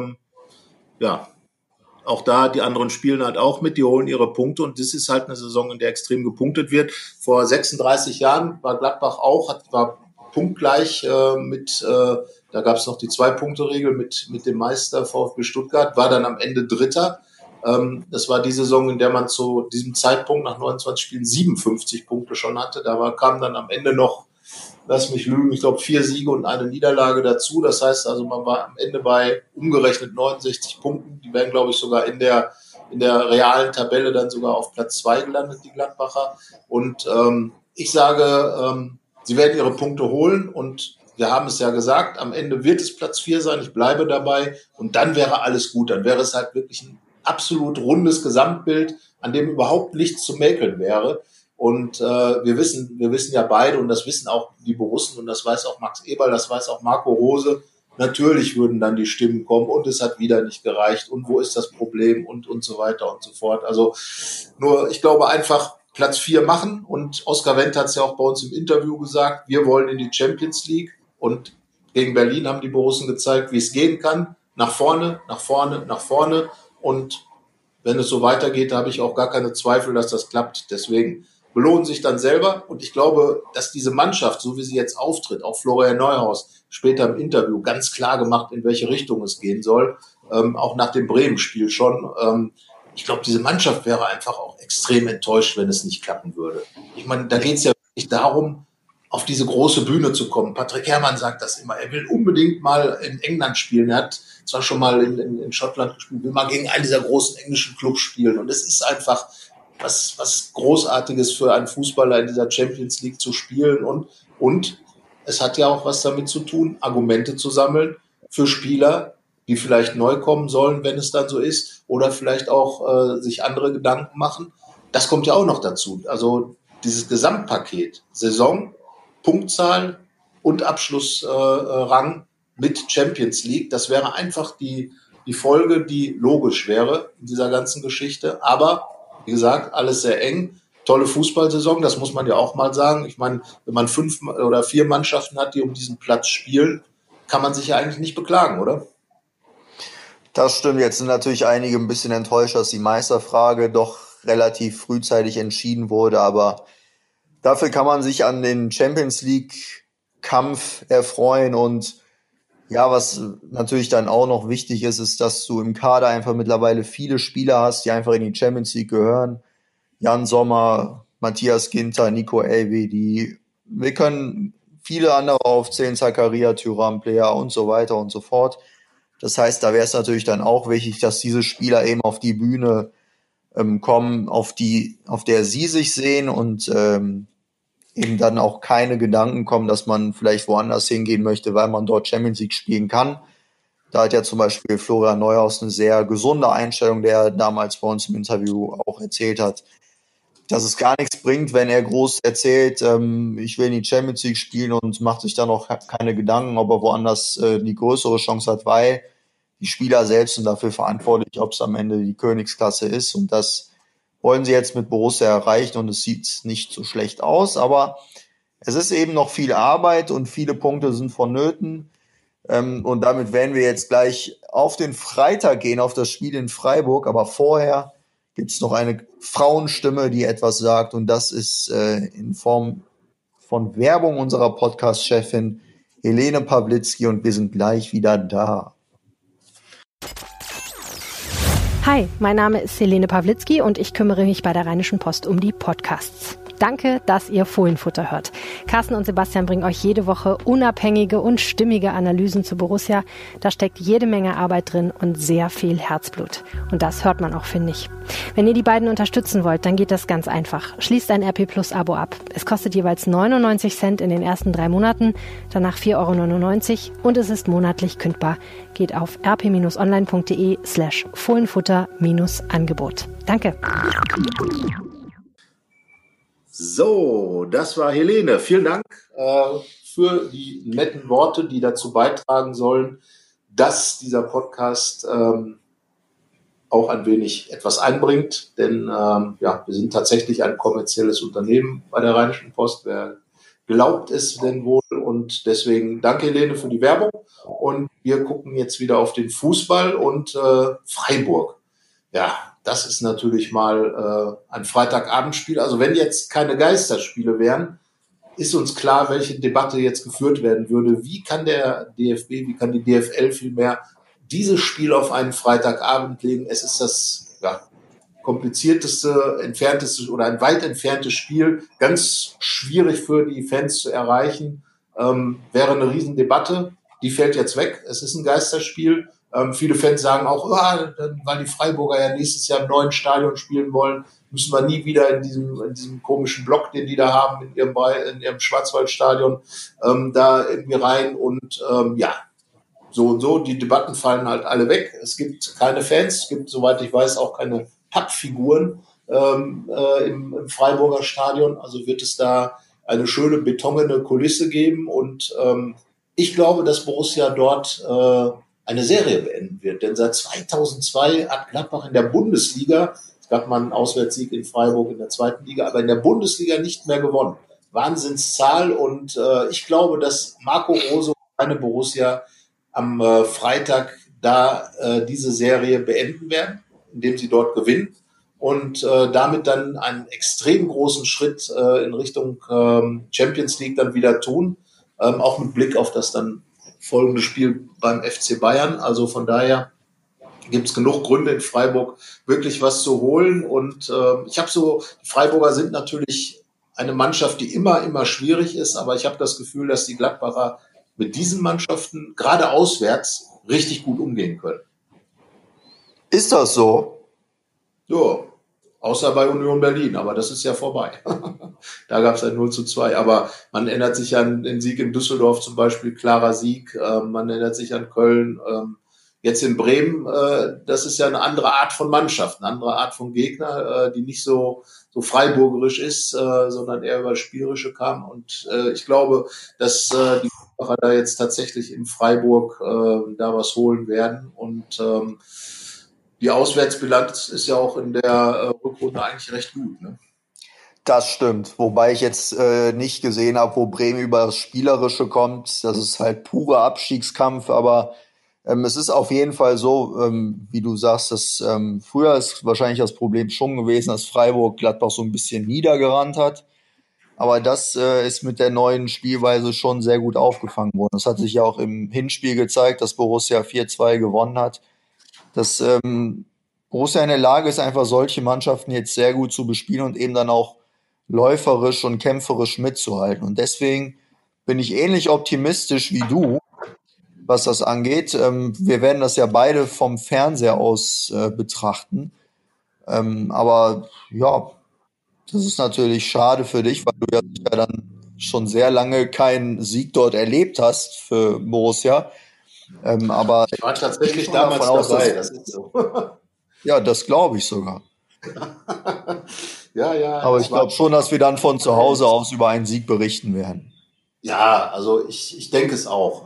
auch da, die anderen spielen halt auch mit, die holen ihre Punkte und das ist halt eine Saison, in der extrem gepunktet wird. Vor 36 Jahren war Gladbach auch, war punktgleich da gab es noch die 2-Punkte-Regel mit dem Meister VfB Stuttgart, war dann am Ende Dritter. Das war die Saison, in der man zu diesem Zeitpunkt nach 29 Spielen 57 Punkte schon hatte. Da kam dann am Ende noch, lass mich lügen, ich glaube 4 Siege und eine Niederlage dazu. Das heißt also, man war am Ende bei umgerechnet 69 Punkten. Die wären, glaube ich, sogar in der realen Tabelle dann sogar auf Platz 2 gelandet, die Gladbacher. Und ich sage, sie werden ihre Punkte holen und wir haben es ja gesagt, am Ende wird es Platz 4 sein, ich bleibe dabei und dann wäre alles gut. Dann wäre es halt wirklich ein absolut rundes Gesamtbild, an dem überhaupt nichts zu mäkeln wäre. Und wir wissen ja beide, und das wissen auch die Borussen, und das weiß auch Max Eberl, das weiß auch Marco Rose, natürlich würden dann die Stimmen kommen und es hat wieder nicht gereicht und wo ist das Problem und so weiter und so fort. Also nur, ich glaube einfach, Platz 4 machen, und Oskar Wendt hat es ja auch bei uns im Interview gesagt, wir wollen in die Champions League, und gegen Berlin haben die Borussen gezeigt, wie es gehen kann, nach vorne, nach vorne, nach vorne, und wenn es so weitergeht, da habe ich auch gar keine Zweifel, dass das klappt. Deswegen belohnen sich dann selber. Und ich glaube, dass diese Mannschaft, so wie sie jetzt auftritt, auch Florian Neuhaus später im Interview ganz klar gemacht, in welche Richtung es gehen soll, auch nach dem Bremen-Spiel schon. Ich glaube, diese Mannschaft wäre einfach auch extrem enttäuscht, wenn es nicht klappen würde. Ich meine, da geht es ja wirklich darum, auf diese große Bühne zu kommen. Patrick Herrmann sagt das immer. Er will unbedingt mal in England spielen. Er hat zwar schon mal in Schottland gespielt, will mal gegen einen dieser großen englischen Clubs spielen. Und es ist einfach was Großartiges für einen Fußballer in dieser Champions League zu spielen. Und es hat ja auch was damit zu tun, Argumente zu sammeln für Spieler, die vielleicht neu kommen sollen, wenn es dann so ist, oder vielleicht auch sich andere Gedanken machen. Das kommt ja auch noch dazu. Also dieses Gesamtpaket, Saison, Punktzahl und Abschlussrang mit Champions League, das wäre einfach die Folge, die logisch wäre in dieser ganzen Geschichte. Aber, wie gesagt, alles sehr eng. Tolle Fußballsaison, das muss man ja auch mal sagen. Ich meine, wenn man 5 oder 4 Mannschaften hat, die um diesen Platz spielen, kann man sich ja eigentlich nicht beklagen, oder? Das stimmt. Jetzt sind natürlich einige ein bisschen enttäuscht, dass die Meisterfrage doch relativ frühzeitig entschieden wurde. Aber dafür kann man sich an den Champions League-Kampf erfreuen. Und ja, was natürlich dann auch noch wichtig ist, ist, dass du im Kader einfach mittlerweile viele Spieler hast, die einfach in die Champions League gehören. Jan Sommer, Matthias Ginter, Nico Elvedi. Wir können viele andere aufzählen, Zakaria, Thuram, Player und so weiter und so fort. Das heißt, da wäre es natürlich dann auch wichtig, dass diese Spieler eben auf die Bühne kommen, auf der sie sich sehen und eben dann auch keine Gedanken kommen, dass man vielleicht woanders hingehen möchte, weil man dort Champions League spielen kann. Da hat ja zum Beispiel Florian Neuhaus eine sehr gesunde Einstellung, der damals bei uns im Interview auch erzählt hat, dass es gar nichts bringt, wenn er groß erzählt, ich will in die Champions League spielen und macht sich dann auch keine Gedanken, ob er woanders die größere Chance hat, weil die Spieler selbst sind dafür verantwortlich, ob es am Ende die Königsklasse ist. Und das wollen sie jetzt mit Borussia erreichen und es sieht nicht so schlecht aus, aber es ist eben noch viel Arbeit und viele Punkte sind vonnöten. Und damit werden wir jetzt gleich auf den Freitag gehen, auf das Spiel in Freiburg. Aber vorher gibt es noch eine Frauenstimme, die etwas sagt. Und das ist in Form von Werbung unserer Podcast-Chefin Helene Pawlitzki. Und wir sind gleich wieder da. Hi, mein Name ist Helene Pawlitzki und ich kümmere mich bei der Rheinischen Post um die Podcasts. Danke, dass ihr Fohlenfutter hört. Carsten und Sebastian bringen euch jede Woche unabhängige und stimmige Analysen zu Borussia. Da steckt jede Menge Arbeit drin und sehr viel Herzblut. Und das hört man auch, finde ich. Wenn ihr die beiden unterstützen wollt, dann geht das ganz einfach. Schließt ein RP Plus Abo ab. Es kostet jeweils 99 Cent in den ersten 3 Monaten, danach 4,99 € und es ist monatlich kündbar. Geht auf rp-online.de/Fohlenfutter-Angebot. Danke. So, das war Helene. Vielen Dank für die netten Worte, die dazu beitragen sollen, dass dieser Podcast auch ein wenig etwas einbringt. Denn wir sind tatsächlich ein kommerzielles Unternehmen bei der Rheinischen Post. Wer glaubt es denn wohl? Und deswegen danke, Helene, für die Werbung. Und wir gucken jetzt wieder auf den Fußball und Freiburg. Ja, das ist natürlich mal ein Freitagabendspiel. Also wenn jetzt keine Geisterspiele wären, ist uns klar, welche Debatte jetzt geführt werden würde. Wie kann der DFB, wie kann die DFL vielmehr dieses Spiel auf einen Freitagabend legen? Es ist das komplizierteste, entfernteste oder ein weit entferntes Spiel. Ganz schwierig für die Fans zu erreichen. Wäre eine Riesendebatte. Die fällt jetzt weg. Es ist ein Geisterspiel. Viele Fans sagen auch, weil die Freiburger ja nächstes Jahr im neuen Stadion spielen wollen, müssen wir nie wieder in diesem komischen Block, den die da haben, in ihrem Schwarzwaldstadion, da irgendwie rein. Und so und so, die Debatten fallen halt alle weg. Es gibt keine Fans, es gibt, soweit ich weiß, auch keine Pappfiguren im Freiburger Stadion. Also wird es da eine schöne betongene Kulisse geben. Und ich glaube, dass Borussia dort eine Serie beenden wird. Denn seit 2002 hat Gladbach in der Bundesliga, es gab mal einen Auswärtssieg in Freiburg in der 2. Liga, aber in der Bundesliga nicht mehr gewonnen. Wahnsinnszahl. Und ich glaube, dass Marco Rose und seine Borussia am Freitag da diese Serie beenden werden, indem sie dort gewinnen und damit dann einen extrem großen Schritt in Richtung Champions League dann wieder tun, auch mit Blick auf das dann folgende Spiel beim FC Bayern. Also von daher gibt es genug Gründe in Freiburg, wirklich was zu holen. Und die Freiburger sind natürlich eine Mannschaft, die immer schwierig ist, aber ich habe das Gefühl, dass die Gladbacher mit diesen Mannschaften, gerade auswärts, richtig gut umgehen können. Ist das so? Ja, außer bei Union Berlin, aber das ist ja vorbei. Da gab es ein 0:2. Aber man erinnert sich an den Sieg in Düsseldorf zum Beispiel, klarer Sieg. Man erinnert sich an Köln. Jetzt in Bremen, das ist ja eine andere Art von Mannschaft, eine andere Art von Gegner, die nicht so freiburgerisch ist, sondern eher über das Spielerische kam. Und ich glaube, dass die Gladbacher da jetzt tatsächlich in Freiburg da was holen werden. Und die Auswärtsbilanz ist ja auch in der Rückrunde eigentlich recht gut, ne? Das stimmt, wobei ich jetzt nicht gesehen habe, wo Bremen über das Spielerische kommt. Das ist halt purer Abstiegskampf, aber es ist auf jeden Fall so, wie du sagst, dass früher ist wahrscheinlich das Problem schon gewesen, dass Freiburg Gladbach so ein bisschen niedergerannt hat. Aber das ist mit der neuen Spielweise schon sehr gut aufgefangen worden. Das hat sich ja auch im Hinspiel gezeigt, dass Borussia 4:2 gewonnen hat. Dass Borussia in der Lage ist, einfach solche Mannschaften jetzt sehr gut zu bespielen und eben dann auch läuferisch und kämpferisch mitzuhalten. Und deswegen bin ich ähnlich optimistisch wie du, was das angeht. Wir werden das ja beide vom Fernseher aus betrachten. Aber ja, das ist natürlich schade für dich, weil du ja dann schon sehr lange keinen Sieg dort erlebt hast für Borussia. Aber Ich war tatsächlich schon damals davon aus, dabei, das ist so. ja, das glaube ich sogar. Ja, Aber das ich glaube schon, dass wir dann von zu Hause aus über einen Sieg berichten werden. Ja, also ich denke es auch.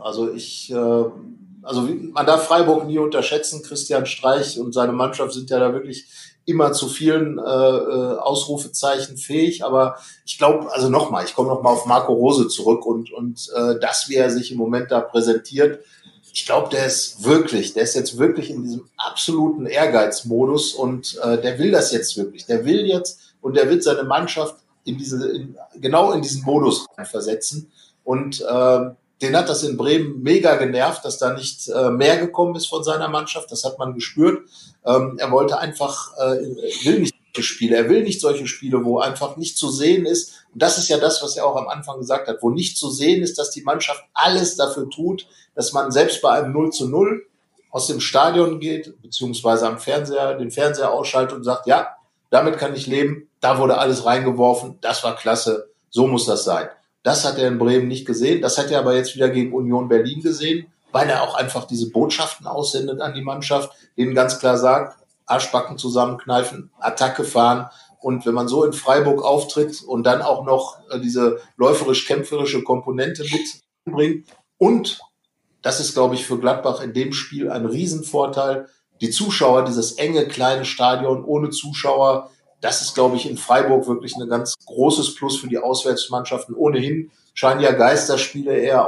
Man darf Freiburg nie unterschätzen. Christian Streich und seine Mannschaft sind ja da wirklich immer zu vielen Ausrufezeichen fähig. Aber ich glaube, also nochmal, ich komme nochmal auf Marco Rose zurück und das, wie er sich im Moment da präsentiert. Ich glaube, der ist jetzt wirklich in diesem absoluten Ehrgeizmodus und der will das jetzt wirklich. Der will jetzt und der wird seine Mannschaft genau in diesen Modus versetzen. Und den hat das in Bremen mega genervt, dass da nicht mehr gekommen ist von seiner Mannschaft. Das hat man gespürt. Er wollte einfach, er will nicht solche Spiele, wo einfach nicht zu sehen ist. Und das ist ja das, was er auch am Anfang gesagt hat, wo nicht zu sehen ist, dass die Mannschaft alles dafür tut, dass man selbst bei einem 0:0 aus dem Stadion geht, beziehungsweise den Fernseher ausschaltet und sagt, ja, damit kann ich leben, da wurde alles reingeworfen, das war klasse, so muss das sein. Das hat er in Bremen nicht gesehen, das hat er aber jetzt wieder gegen Union Berlin gesehen, weil er auch einfach diese Botschaften aussendet an die Mannschaft, denen ganz klar sagt, Arschbacken zusammenkneifen, Attacke fahren. Und wenn man so in Freiburg auftritt und dann auch noch diese läuferisch-kämpferische Komponente mitbringt und das ist, glaube ich, für Gladbach in dem Spiel ein Riesenvorteil. Die Zuschauer, dieses enge, kleine Stadion ohne Zuschauer, das ist, glaube ich, in Freiburg wirklich ein ganz großes Plus für die Auswärtsmannschaften. Ohnehin scheinen ja Geisterspiele eher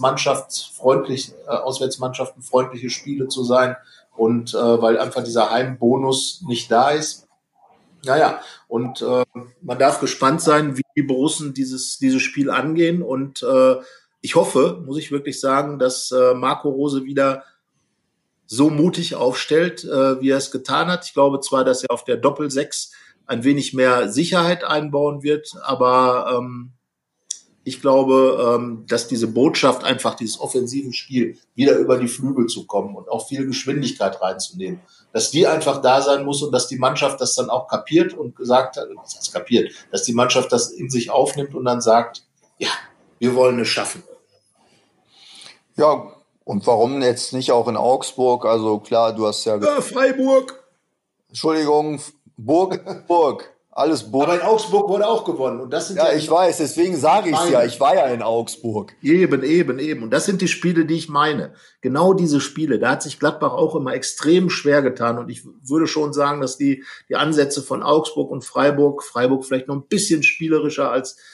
auswärtsmannschaftenfreundliche Spiele zu sein. Und weil einfach dieser Heimbonus nicht da ist. Naja, und man darf gespannt sein, wie die Borussen dieses Spiel angehen. Und ich hoffe, muss ich wirklich sagen, dass Marco Rose wieder so mutig aufstellt, wie er es getan hat. Ich glaube zwar, dass er auf der Doppel-6 ein wenig mehr Sicherheit einbauen wird, aber ich glaube, dass diese Botschaft einfach, dieses offensive Spiel, wieder über die Flügel zu kommen und auch viel Geschwindigkeit reinzunehmen, dass die einfach da sein muss und dass die Mannschaft das dann auch kapiert und dass die Mannschaft das in sich aufnimmt und dann sagt, ja, wir wollen es schaffen. Ja, und warum jetzt nicht auch in Augsburg? Also klar, du hast ja... Freiburg! Entschuldigung, Burg. Alles Burg. Aber in Augsburg wurde auch gewonnen. Und das sind ich weiß, deswegen sage ich es ja. Ich war ja in Augsburg. Eben. Und das sind die Spiele, die ich meine. Genau diese Spiele. Da hat sich Gladbach auch immer extrem schwer getan. Und ich würde schon sagen, dass die Ansätze von Augsburg und Freiburg vielleicht noch ein bisschen spielerische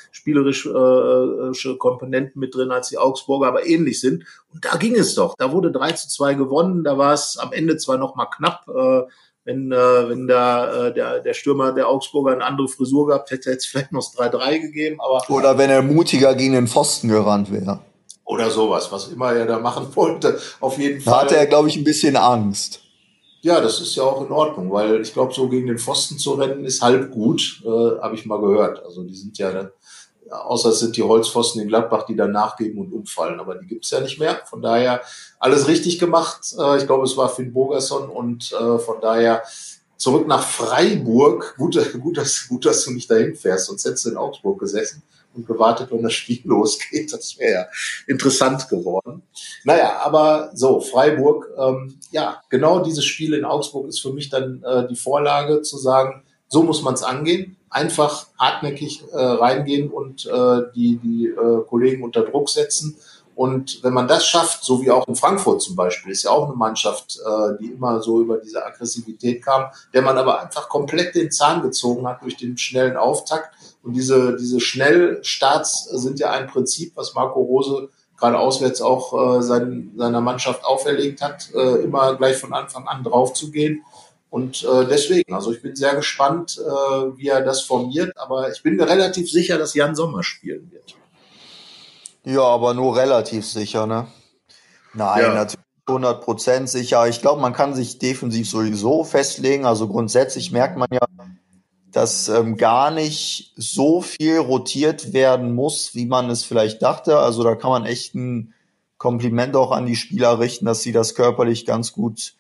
Komponenten mit drin als die Augsburger, aber ähnlich sind. Und da ging es doch. Da wurde 3:2 gewonnen. Da war es am Ende zwar noch mal knapp, wenn da der Stürmer der Augsburger eine andere Frisur gehabt hätte, hätte es vielleicht noch das 3:3 gegeben. Oder wenn er mutiger gegen den Pfosten gerannt wäre. Oder sowas, was immer er da machen wollte. Auf jeden Fall. Da hatte er, glaube ich, ein bisschen Angst. Ja, das ist ja auch in Ordnung, weil ich glaube, so gegen den Pfosten zu rennen ist halb gut, habe ich mal gehört. Also die sind ja, außer es sind die Holzpfosten in Gladbach, die dann nachgeben und umfallen, aber die gibt's ja nicht mehr. Von daher alles richtig gemacht. Ich glaube, es war Finn Bogerson und von daher zurück nach Freiburg. Gut, dass du nicht dahin fährst, sonst hättest du in Augsburg gesessen und gewartet, wenn das Spiel losgeht. Das wäre ja interessant geworden. Naja, aber so, Freiburg, genau dieses Spiel in Augsburg ist für mich dann die Vorlage zu sagen, so muss man es angehen. Einfach hartnäckig reingehen und die Kollegen unter Druck setzen. Und wenn man das schafft, so wie auch in Frankfurt zum Beispiel, ist ja auch eine Mannschaft, die immer so über diese Aggressivität kam, der man aber einfach komplett den Zahn gezogen hat durch den schnellen Auftakt. Und diese Schnellstarts sind ja ein Prinzip, was Marco Rose gerade auswärts auch seiner Mannschaft auferlegt hat, immer gleich von Anfang an drauf zu gehen. Und deswegen, also ich bin sehr gespannt, wie er das formiert, aber ich bin mir relativ sicher, dass Jan Sommer spielen wird. Ja, aber nur relativ sicher, ne? Nein, natürlich 100% sicher. Ich glaube, man kann sich defensiv sowieso festlegen. Also grundsätzlich merkt man ja, dass gar nicht so viel rotiert werden muss, wie man es vielleicht dachte. Also da kann man echt ein Kompliment auch an die Spieler richten, dass sie das körperlich ganz gut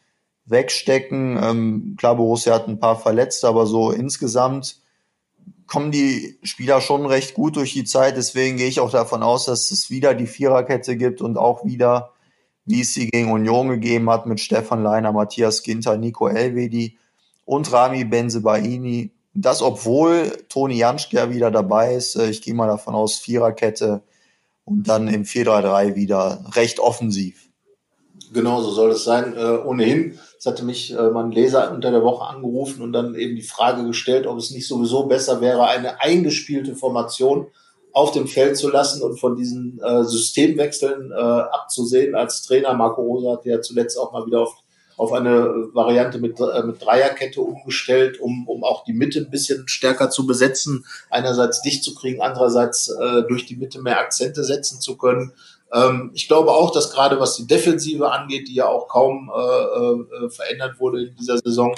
wegstecken. Klar, Borussia hat ein paar Verletzte, aber so insgesamt kommen die Spieler schon recht gut durch die Zeit. Deswegen gehe ich auch davon aus, dass es wieder die Viererkette gibt und auch wieder, wie es sie gegen Union gegeben hat, mit Stefan Leiner, Matthias Ginter, Nico Elvedi und Rami Bensebaini. Das, obwohl Toni Janschke ja wieder dabei ist. Ich gehe mal davon aus, Viererkette und dann im 4-3-3 wieder recht offensiv. Genau, so soll es sein. Ohnehin, es hatte mich mal ein Leser unter der Woche angerufen und dann eben die Frage gestellt, ob es nicht sowieso besser wäre, eine eingespielte Formation auf dem Feld zu lassen und von diesen Systemwechseln abzusehen. Als Trainer Marco Rose hat ja zuletzt auch mal wieder auf eine Variante mit Dreierkette umgestellt, um auch die Mitte ein bisschen stärker zu besetzen, einerseits dicht zu kriegen, andererseits durch die Mitte mehr Akzente setzen zu können. Ich glaube auch, dass gerade was die Defensive angeht, die ja auch kaum verändert wurde in dieser Saison,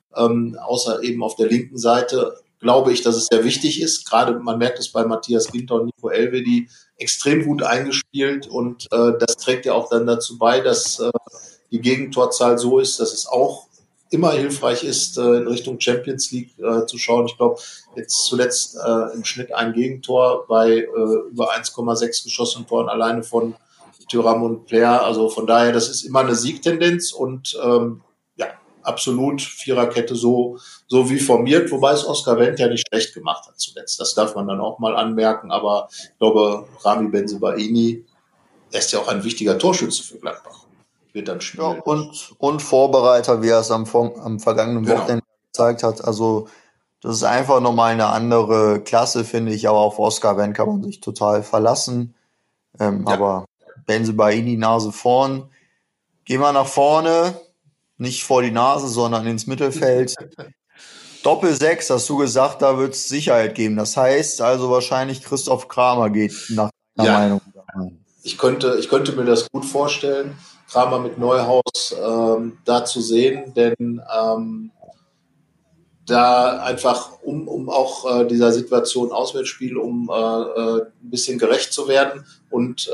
außer eben auf der linken Seite, glaube ich, dass es sehr wichtig ist. Gerade man merkt es bei Matthias Ginter und Nico Elvedi extrem gut eingespielt und das trägt ja auch dann dazu bei, dass die Gegentorzahl so ist, dass es auch immer hilfreich ist, in Richtung Champions League zu schauen. Ich glaube, jetzt zuletzt im Schnitt ein Gegentor bei über 1,6 geschossenen Toren alleine von Thuram und Player. Also von daher, das ist immer eine Siegtendenz und ja, absolut Viererkette so wie formiert, wobei es Oscar Wendt ja nicht schlecht gemacht hat zuletzt. Das darf man dann auch mal anmerken, aber ich glaube, Rami Bensebaini, er ist ja auch ein wichtiger Torschütze für Gladbach. Wird dann spielen. Ja, und Vorbereiter, wie er es am vergangenen Wochenende gezeigt hat. Also das ist einfach nochmal eine andere Klasse, finde ich. Aber auf Oscar Wendt kann man sich total verlassen. Aber Bensebaini Nase vorn. Gehen wir nach vorne, nicht vor die Nase, sondern ins Mittelfeld. Doppel-6, hast du gesagt, da wird es Sicherheit geben. Das heißt also wahrscheinlich Christoph Kramer geht nach deiner Meinung rein. Ich könnte mir das gut vorstellen, Kramer mit Neuhaus da zu sehen, denn da einfach, um auch dieser Situation Auswärtsspiel, ein bisschen gerecht zu werden. Und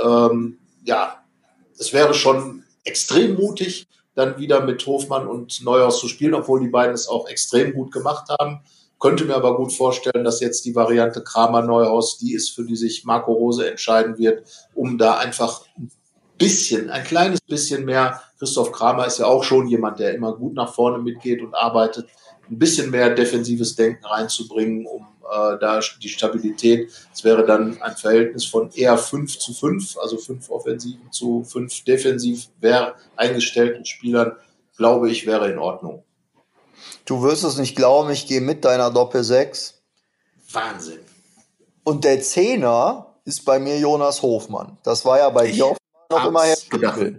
es wäre schon extrem mutig, dann wieder mit Hofmann und Neuhaus zu spielen, obwohl die beiden es auch extrem gut gemacht haben. Könnte mir aber gut vorstellen, dass jetzt die Variante Kramer-Neuhaus die ist, für die sich Marco Rose entscheiden wird, um da einfach ein kleines bisschen mehr. Christoph Kramer ist ja auch schon jemand, der immer gut nach vorne mitgeht und arbeitet, ein bisschen mehr defensives Denken reinzubringen, um da die Stabilität. Es wäre dann ein Verhältnis von eher 5:5, also 5 Offensiven zu 5 defensiv eingestellten Spielern, glaube ich, wäre in Ordnung. Du wirst es nicht glauben, ich gehe mit deiner Doppel-6. Wahnsinn. Und der Zehner ist bei mir Jonas Hofmann. Das war ja bei dir noch immer gedacht.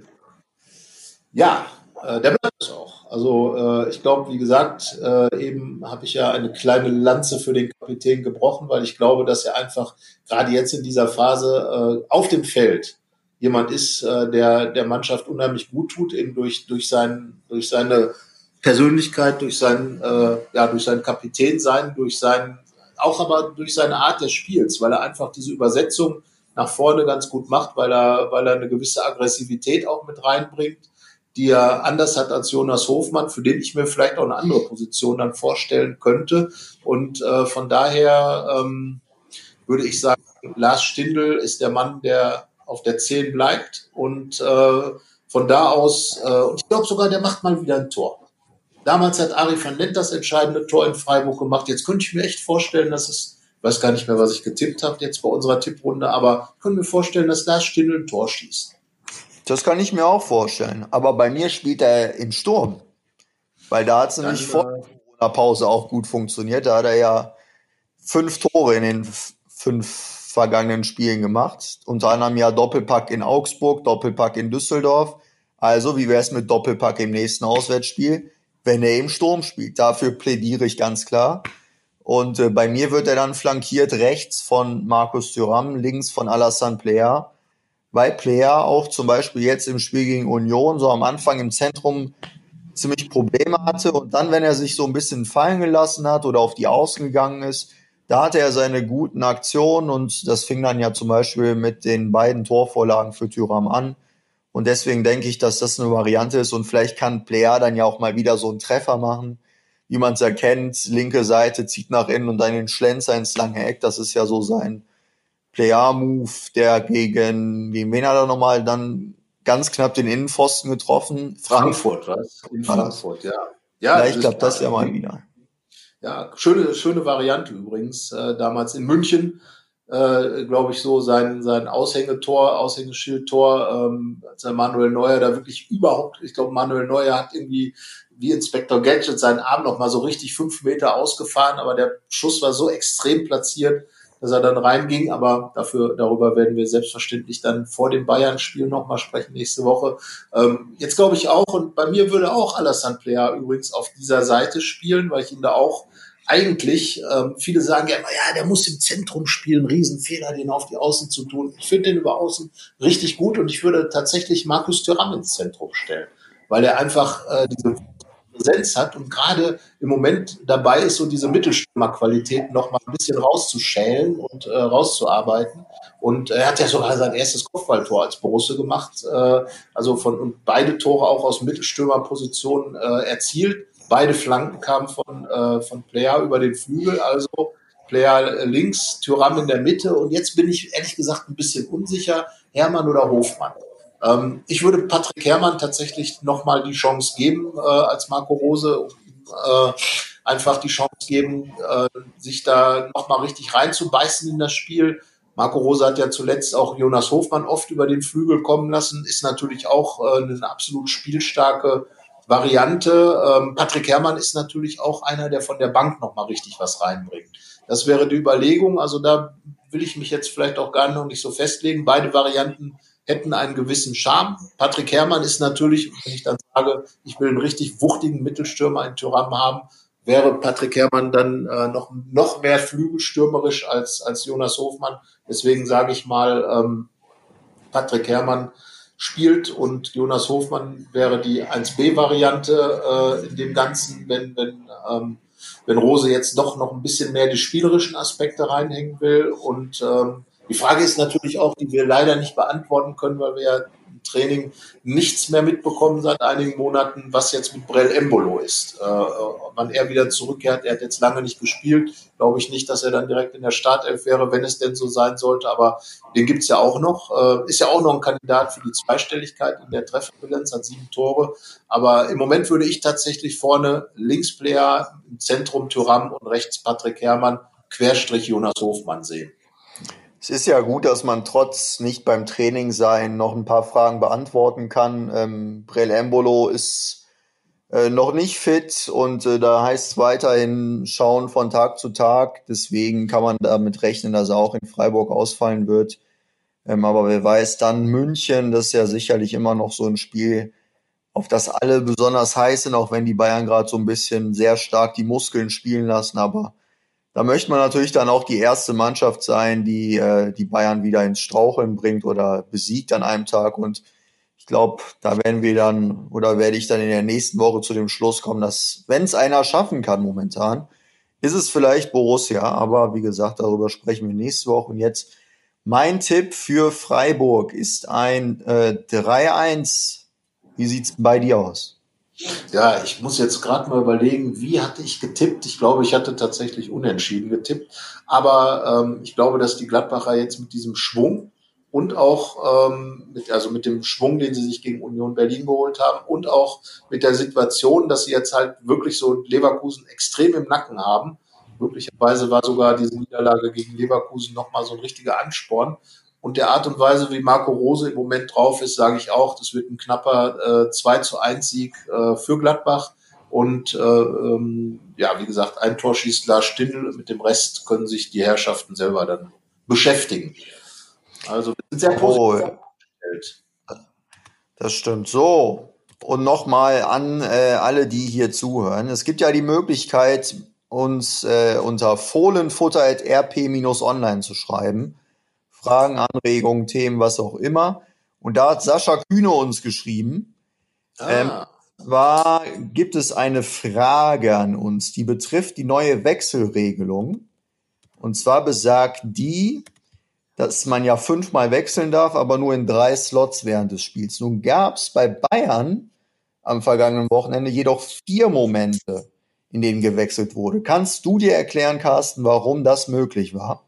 Ja, der bleibt es auch. Also ich glaube, wie gesagt, eben habe ich ja eine kleine Lanze für den Kapitän gebrochen, weil ich glaube, dass er einfach gerade jetzt in dieser Phase auf dem Feld jemand ist, der Mannschaft unheimlich gut tut, eben durch seine Persönlichkeit, durch sein Kapitänsein, aber durch seine Art des Spiels, weil er einfach diese Übersetzung nach vorne ganz gut macht, weil er eine gewisse Aggressivität auch mit reinbringt, die er anders hat als Jonas Hofmann, für den ich mir vielleicht auch eine andere Position dann vorstellen könnte. Und von daher würde ich sagen, Lars Stindl ist der Mann, der auf der 10 bleibt und von da aus, und ich glaube sogar, der macht mal wieder ein Tor. Damals hat Arie van Lent das entscheidende Tor in Freiburg gemacht. Jetzt könnte ich mir echt vorstellen, dass ich weiß gar nicht mehr, was ich getippt habe jetzt bei unserer Tipprunde, aber ich könnte mir vorstellen, dass Lars Stindl ein Tor schießt. Das kann ich mir auch vorstellen. Aber bei mir spielt er im Sturm. Weil da hat es nämlich vor der Corona-Pause auch gut funktioniert. Da hat er ja 5 Tore in den 5 vergangenen Spielen gemacht. Unter anderem ja Doppelpack in Augsburg, Doppelpack in Düsseldorf. Also wie wäre es mit Doppelpack im nächsten Auswärtsspiel, wenn er im Sturm spielt? Dafür plädiere ich ganz klar. Und bei mir wird er dann flankiert rechts von Marcus Thuram, links von Alassane Plea, weil Plea auch zum Beispiel jetzt im Spiel gegen Union so am Anfang im Zentrum ziemlich Probleme hatte und dann, wenn er sich so ein bisschen fallen gelassen hat oder auf die Außen gegangen ist, da hatte er seine guten Aktionen und das fing dann ja zum Beispiel mit den beiden Torvorlagen für Thuram an Und deswegen denke ich, dass das eine Variante ist. Und vielleicht kann Plea dann ja auch mal wieder so einen Treffer machen, wie man es erkennt. Linke Seite zieht nach innen und dann den Schlenzer ins lange Eck. Das ist ja so sein Plea-Move, der gegen wen hat er nochmal dann ganz knapp den Innenpfosten getroffen? Frankfurt, was? In Frankfurt, ja. Vielleicht klappt das ja mal wieder. Ja, schöne Variante übrigens. Damals in München, glaube ich, so sein Aushängeschildtor, als der Manuel Neuer da wirklich ich glaube, Manuel Neuer hat irgendwie wie Inspektor Gadget seinen Arm noch mal so richtig 5 Meter ausgefahren, aber der Schuss war so extrem platziert, dass er dann reinging, aber darüber werden wir selbstverständlich dann vor dem Bayern-Spiel nochmal sprechen nächste Woche. Jetzt glaube ich auch, und bei mir würde auch Alassane Plea übrigens auf dieser Seite spielen, weil ich ihn da auch eigentlich, viele sagen ja immer, ja, der muss im Zentrum spielen, Riesenfehler, den auf die Außen zu tun. Ich finde den über Außen richtig gut und ich würde tatsächlich Markus Thuram ins Zentrum stellen, weil er einfach diese Präsenz hat und gerade im Moment dabei ist, so diese Mittelstürmerqualität noch mal ein bisschen rauszuschälen und rauszuarbeiten. Und er hat ja sogar sein erstes Kopfballtor als Borussia gemacht, und beide Tore auch aus Mittelstürmerpositionen erzielt. Beide Flanken kamen von Plea über den Flügel, also Plea links, Thuram in der Mitte. Und jetzt bin ich ehrlich gesagt ein bisschen unsicher, Hermann oder Hofmann. Ich würde Patrick Herrmann tatsächlich nochmal die Chance geben, als Marco Rose, einfach die Chance geben, sich da nochmal richtig reinzubeißen in das Spiel. Marco Rose hat ja zuletzt auch Jonas Hofmann oft über den Flügel kommen lassen, ist natürlich auch eine absolut spielstarke Variante. Patrick Herrmann ist natürlich auch einer, der von der Bank nochmal richtig was reinbringt. Das wäre die Überlegung, also da will ich mich jetzt vielleicht auch gar noch nicht so festlegen. Beide Varianten hätten einen gewissen Charme. Patrick Herrmann ist natürlich, wenn ich dann sage, ich will einen richtig wuchtigen Mittelstürmer in Thuram haben, wäre Patrick Herrmann dann noch mehr flügelstürmerisch als Jonas Hofmann. Deswegen sage ich mal, Patrick Herrmann spielt und Jonas Hofmann wäre die 1B-Variante in dem Ganzen, wenn Rose jetzt doch noch ein bisschen mehr die spielerischen Aspekte reinhängen will. Und die Frage ist natürlich auch, die wir leider nicht beantworten können, weil wir ja im Training nichts mehr mitbekommen seit einigen Monaten, was jetzt mit Brel Embolo ist. Wann er wieder zurückkehrt, er hat jetzt lange nicht gespielt, glaube ich nicht, dass er dann direkt in der Startelf wäre, wenn es denn so sein sollte, aber den gibt's ja auch noch. Ist ja auch noch ein Kandidat für die Zweistelligkeit in der Trefferbilanz, hat 7 Tore. Aber im Moment würde ich tatsächlich vorne links Plea, im Zentrum Thuram und rechts Patrick Herrmann, Querstrich Jonas Hofmann sehen. Es ist ja gut, dass man trotz nicht beim Training sein noch ein paar Fragen beantworten kann. Brel Embolo ist noch nicht fit und da heißt es weiterhin schauen von Tag zu Tag. Deswegen kann man damit rechnen, dass er auch in Freiburg ausfallen wird. Aber wer weiß, dann München, das ist ja sicherlich immer noch so ein Spiel, auf das alle besonders heiß sind, auch wenn die Bayern gerade so ein bisschen sehr stark die Muskeln spielen lassen. Aber da möchte man natürlich dann auch die erste Mannschaft sein, die die Bayern wieder ins Straucheln bringt oder besiegt an einem Tag. Und ich glaube, da werde ich dann in der nächsten Woche zu dem Schluss kommen, dass, wenn es einer schaffen kann momentan, ist es vielleicht Borussia. Aber wie gesagt, darüber sprechen wir nächste Woche. Und jetzt mein Tipp für Freiburg ist ein 3-1. Wie sieht's bei dir aus? Ja, ich muss jetzt gerade mal überlegen, wie hatte ich getippt? Ich glaube, ich hatte tatsächlich unentschieden getippt. Aber ich glaube, dass die Gladbacher jetzt mit diesem Schwung und auch mit dem Schwung, den sie sich gegen Union Berlin geholt haben und auch mit der Situation, dass sie jetzt halt wirklich so Leverkusen extrem im Nacken haben. Möglicherweise war sogar diese Niederlage gegen Leverkusen nochmal so ein richtiger Ansporn. Und der Art und Weise, wie Marco Rose im Moment drauf ist, sage ich auch, das wird ein knapper 2-1 Sieg für Gladbach. Und wie gesagt, ein Tor schießt Lars Stindl, mit dem Rest können sich die Herrschaften selber dann beschäftigen. Also wir sind sehr positiv aufgestellt. Das stimmt. So, und nochmal an alle, die hier zuhören. Es gibt ja die Möglichkeit, uns unter fohlenfutter@rp-online zu schreiben. Fragen, Anregungen, Themen, was auch immer. Und da hat Sascha Kühne uns geschrieben. Zwar gibt es eine Frage an uns, die betrifft die neue Wechselregelung. Und zwar besagt die, dass man ja 5-mal wechseln darf, aber nur in 3 Slots während des Spiels. Nun gab es bei Bayern am vergangenen Wochenende jedoch 4 Momente, in denen gewechselt wurde. Kannst du dir erklären, Carsten, warum das möglich war?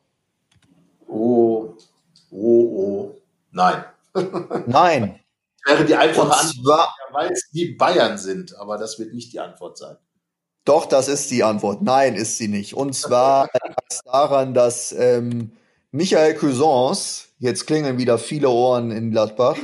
Nein. Nein. Wäre die einfache Antwort, weil es die Bayern sind, aber das wird nicht die Antwort sein. Doch, das ist die Antwort. Nein, ist sie nicht. Und zwar lag es daran, dass Michael Cuisance, jetzt klingeln wieder viele Ohren in Gladbach,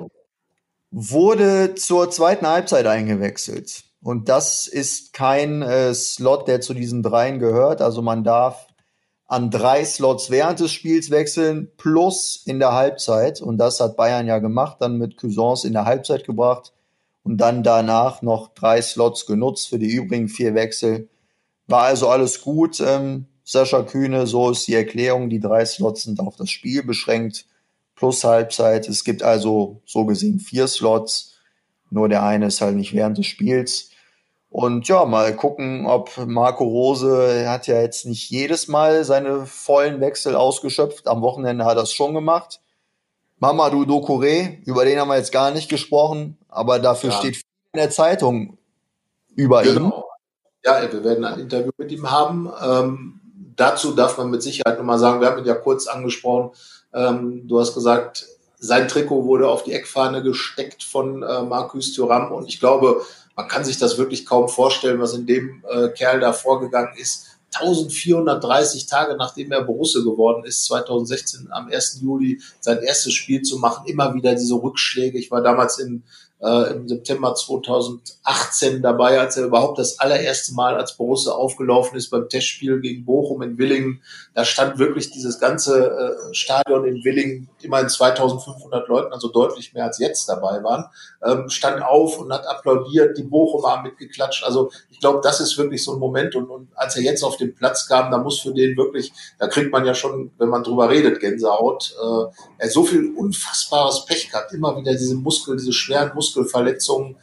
wurde zur zweiten Halbzeit eingewechselt. Und das ist kein Slot, der zu diesen 3 gehört. Also man darf an 3 Slots während des Spiels wechseln, plus in der Halbzeit. Und das hat Bayern ja gemacht, dann mit Cuisance in der Halbzeit gebracht und dann danach noch 3 Slots genutzt für die übrigen 4 Wechsel. War also alles gut. Sascha Kühne, so ist die Erklärung. Die 3 Slots sind auf das Spiel beschränkt, plus Halbzeit. Es gibt also so gesehen 4 Slots. Nur der eine ist halt nicht während des Spiels. Und ja, mal gucken, ob Marco Rose, er hat ja jetzt nicht jedes Mal seine vollen Wechsel ausgeschöpft. Am Wochenende hat er es schon gemacht. Mamadou Doucouré, über den haben wir jetzt gar nicht gesprochen, aber dafür steht viel in der Zeitung über ihn. Ja, wir werden ein Interview mit ihm haben. Dazu darf man mit Sicherheit nochmal sagen, wir haben ihn ja kurz angesprochen. Du hast gesagt, sein Trikot wurde auf die Eckfahne gesteckt von Marcus Thuram und ich glaube, man kann sich das wirklich kaum vorstellen, was in dem Kerl da vorgegangen ist. 1430 Tage, nachdem er Borusse geworden ist, 2016 am 1. Juli sein erstes Spiel zu machen, immer wieder diese Rückschläge. Ich war damals im September 2018 dabei, als er überhaupt das allererste Mal als Borusse aufgelaufen ist beim Testspiel gegen Bochum in Willingen. Da stand wirklich dieses ganze Stadion in Willingen, immerhin 2500 Leuten, also deutlich mehr als jetzt dabei waren, stand auf und hat applaudiert, die Bochumer haben mitgeklatscht. Also ich glaube, das ist wirklich so ein Moment und als er jetzt auf den Platz kam, da muss für den wirklich, da kriegt man ja schon, wenn man drüber redet, Gänsehaut. Er so viel unfassbares Pech gehabt, immer wieder diese schweren Muskelverletzungen,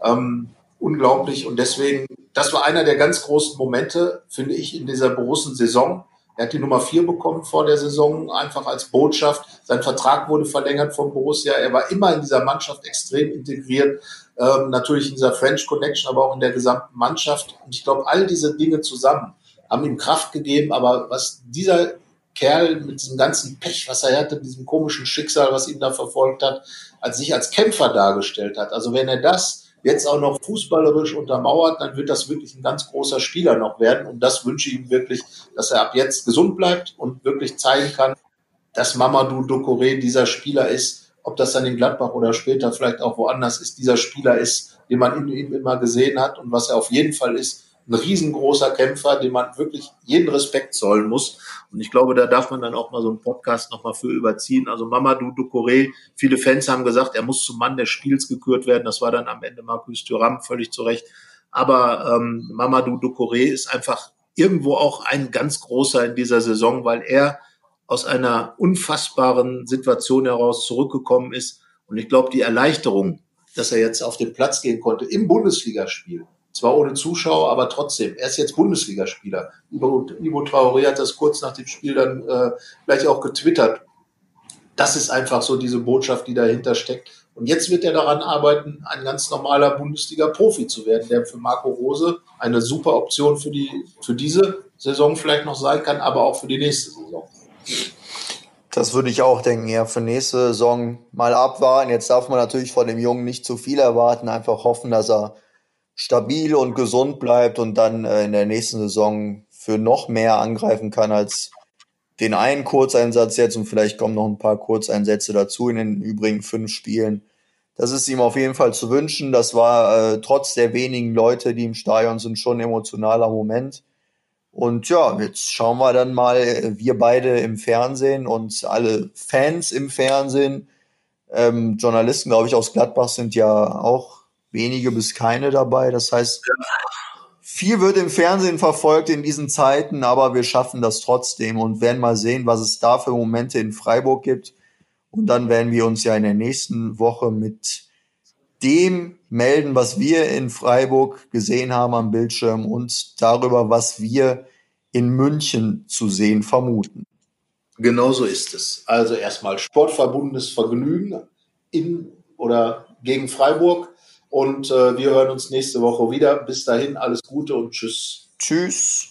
unglaublich und deswegen, das war einer der ganz großen Momente, finde ich, in dieser Borussen-Saison. Er hat die Nummer 4 bekommen vor der Saison, einfach als Botschaft. Sein Vertrag wurde verlängert von Borussia. Er war immer in dieser Mannschaft extrem integriert, natürlich in dieser French Connection, aber auch in der gesamten Mannschaft. Und ich glaube, all diese Dinge zusammen haben ihm Kraft gegeben, aber was dieser Kerl mit diesem ganzen Pech, was er hatte, mit diesem komischen Schicksal, was ihn da verfolgt hat, sich als Kämpfer dargestellt hat. Also wenn er das jetzt auch noch fußballerisch untermauert, dann wird das wirklich ein ganz großer Spieler noch werden. Und das wünsche ich ihm wirklich, dass er ab jetzt gesund bleibt und wirklich zeigen kann, dass Mamadou Doucouré dieser Spieler ist, ob das dann in Gladbach oder später vielleicht auch woanders ist, dieser Spieler ist, den man in ihm immer gesehen hat und was er auf jeden Fall ist, ein riesengroßer Kämpfer, dem man wirklich jeden Respekt zollen muss. Und ich glaube, da darf man dann auch mal so einen Podcast nochmal für überziehen. Also Mamadou Doucouré, viele Fans haben gesagt, er muss zum Mann des Spiels gekürt werden. Das war dann am Ende Marcus Thuram, völlig zu Recht. Aber Mamadou Doucouré ist einfach irgendwo auch ein ganz großer in dieser Saison, weil er aus einer unfassbaren Situation heraus zurückgekommen ist. Und ich glaube, die Erleichterung, dass er jetzt auf den Platz gehen konnte im Bundesligaspiel, zwar ohne Zuschauer, aber trotzdem. Er ist jetzt Bundesligaspieler. Ivo Traoré hat das kurz nach dem Spiel dann gleich auch getwittert. Das ist einfach so diese Botschaft, die dahinter steckt. Und jetzt wird er daran arbeiten, ein ganz normaler Bundesliga-Profi zu werden, der für Marco Rose eine super Option für diese Saison vielleicht noch sein kann, aber auch für die nächste Saison. Das würde ich auch denken, ja, für nächste Saison mal abwarten. Jetzt darf man natürlich von dem Jungen nicht zu viel erwarten, einfach hoffen, dass er stabil und gesund bleibt und dann in der nächsten Saison für noch mehr angreifen kann als den einen Kurzeinsatz jetzt und vielleicht kommen noch ein paar Kurzeinsätze dazu in den übrigen 5 Spielen. Das ist ihm auf jeden Fall zu wünschen. Das war trotz der wenigen Leute, die im Stadion sind, schon ein emotionaler Moment. Und ja, jetzt schauen wir dann mal, wir beide im Fernsehen und alle Fans im Fernsehen. Journalisten, glaube ich, aus Gladbach sind ja auch wenige bis keine dabei. Das heißt, viel wird im Fernsehen verfolgt in diesen Zeiten, aber wir schaffen das trotzdem und werden mal sehen, was es da für Momente in Freiburg gibt. Und dann werden wir uns ja in der nächsten Woche mit dem melden, was wir in Freiburg gesehen haben am Bildschirm und darüber, was wir in München zu sehen vermuten. Genau so ist es. Also erstmal sportverbundenes Vergnügen in oder gegen Freiburg. Und wir hören uns nächste Woche wieder. Bis dahin, alles Gute und tschüss. Tschüss.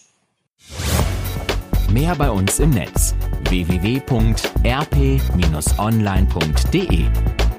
Mehr bei uns im Netz: www.rp-online.de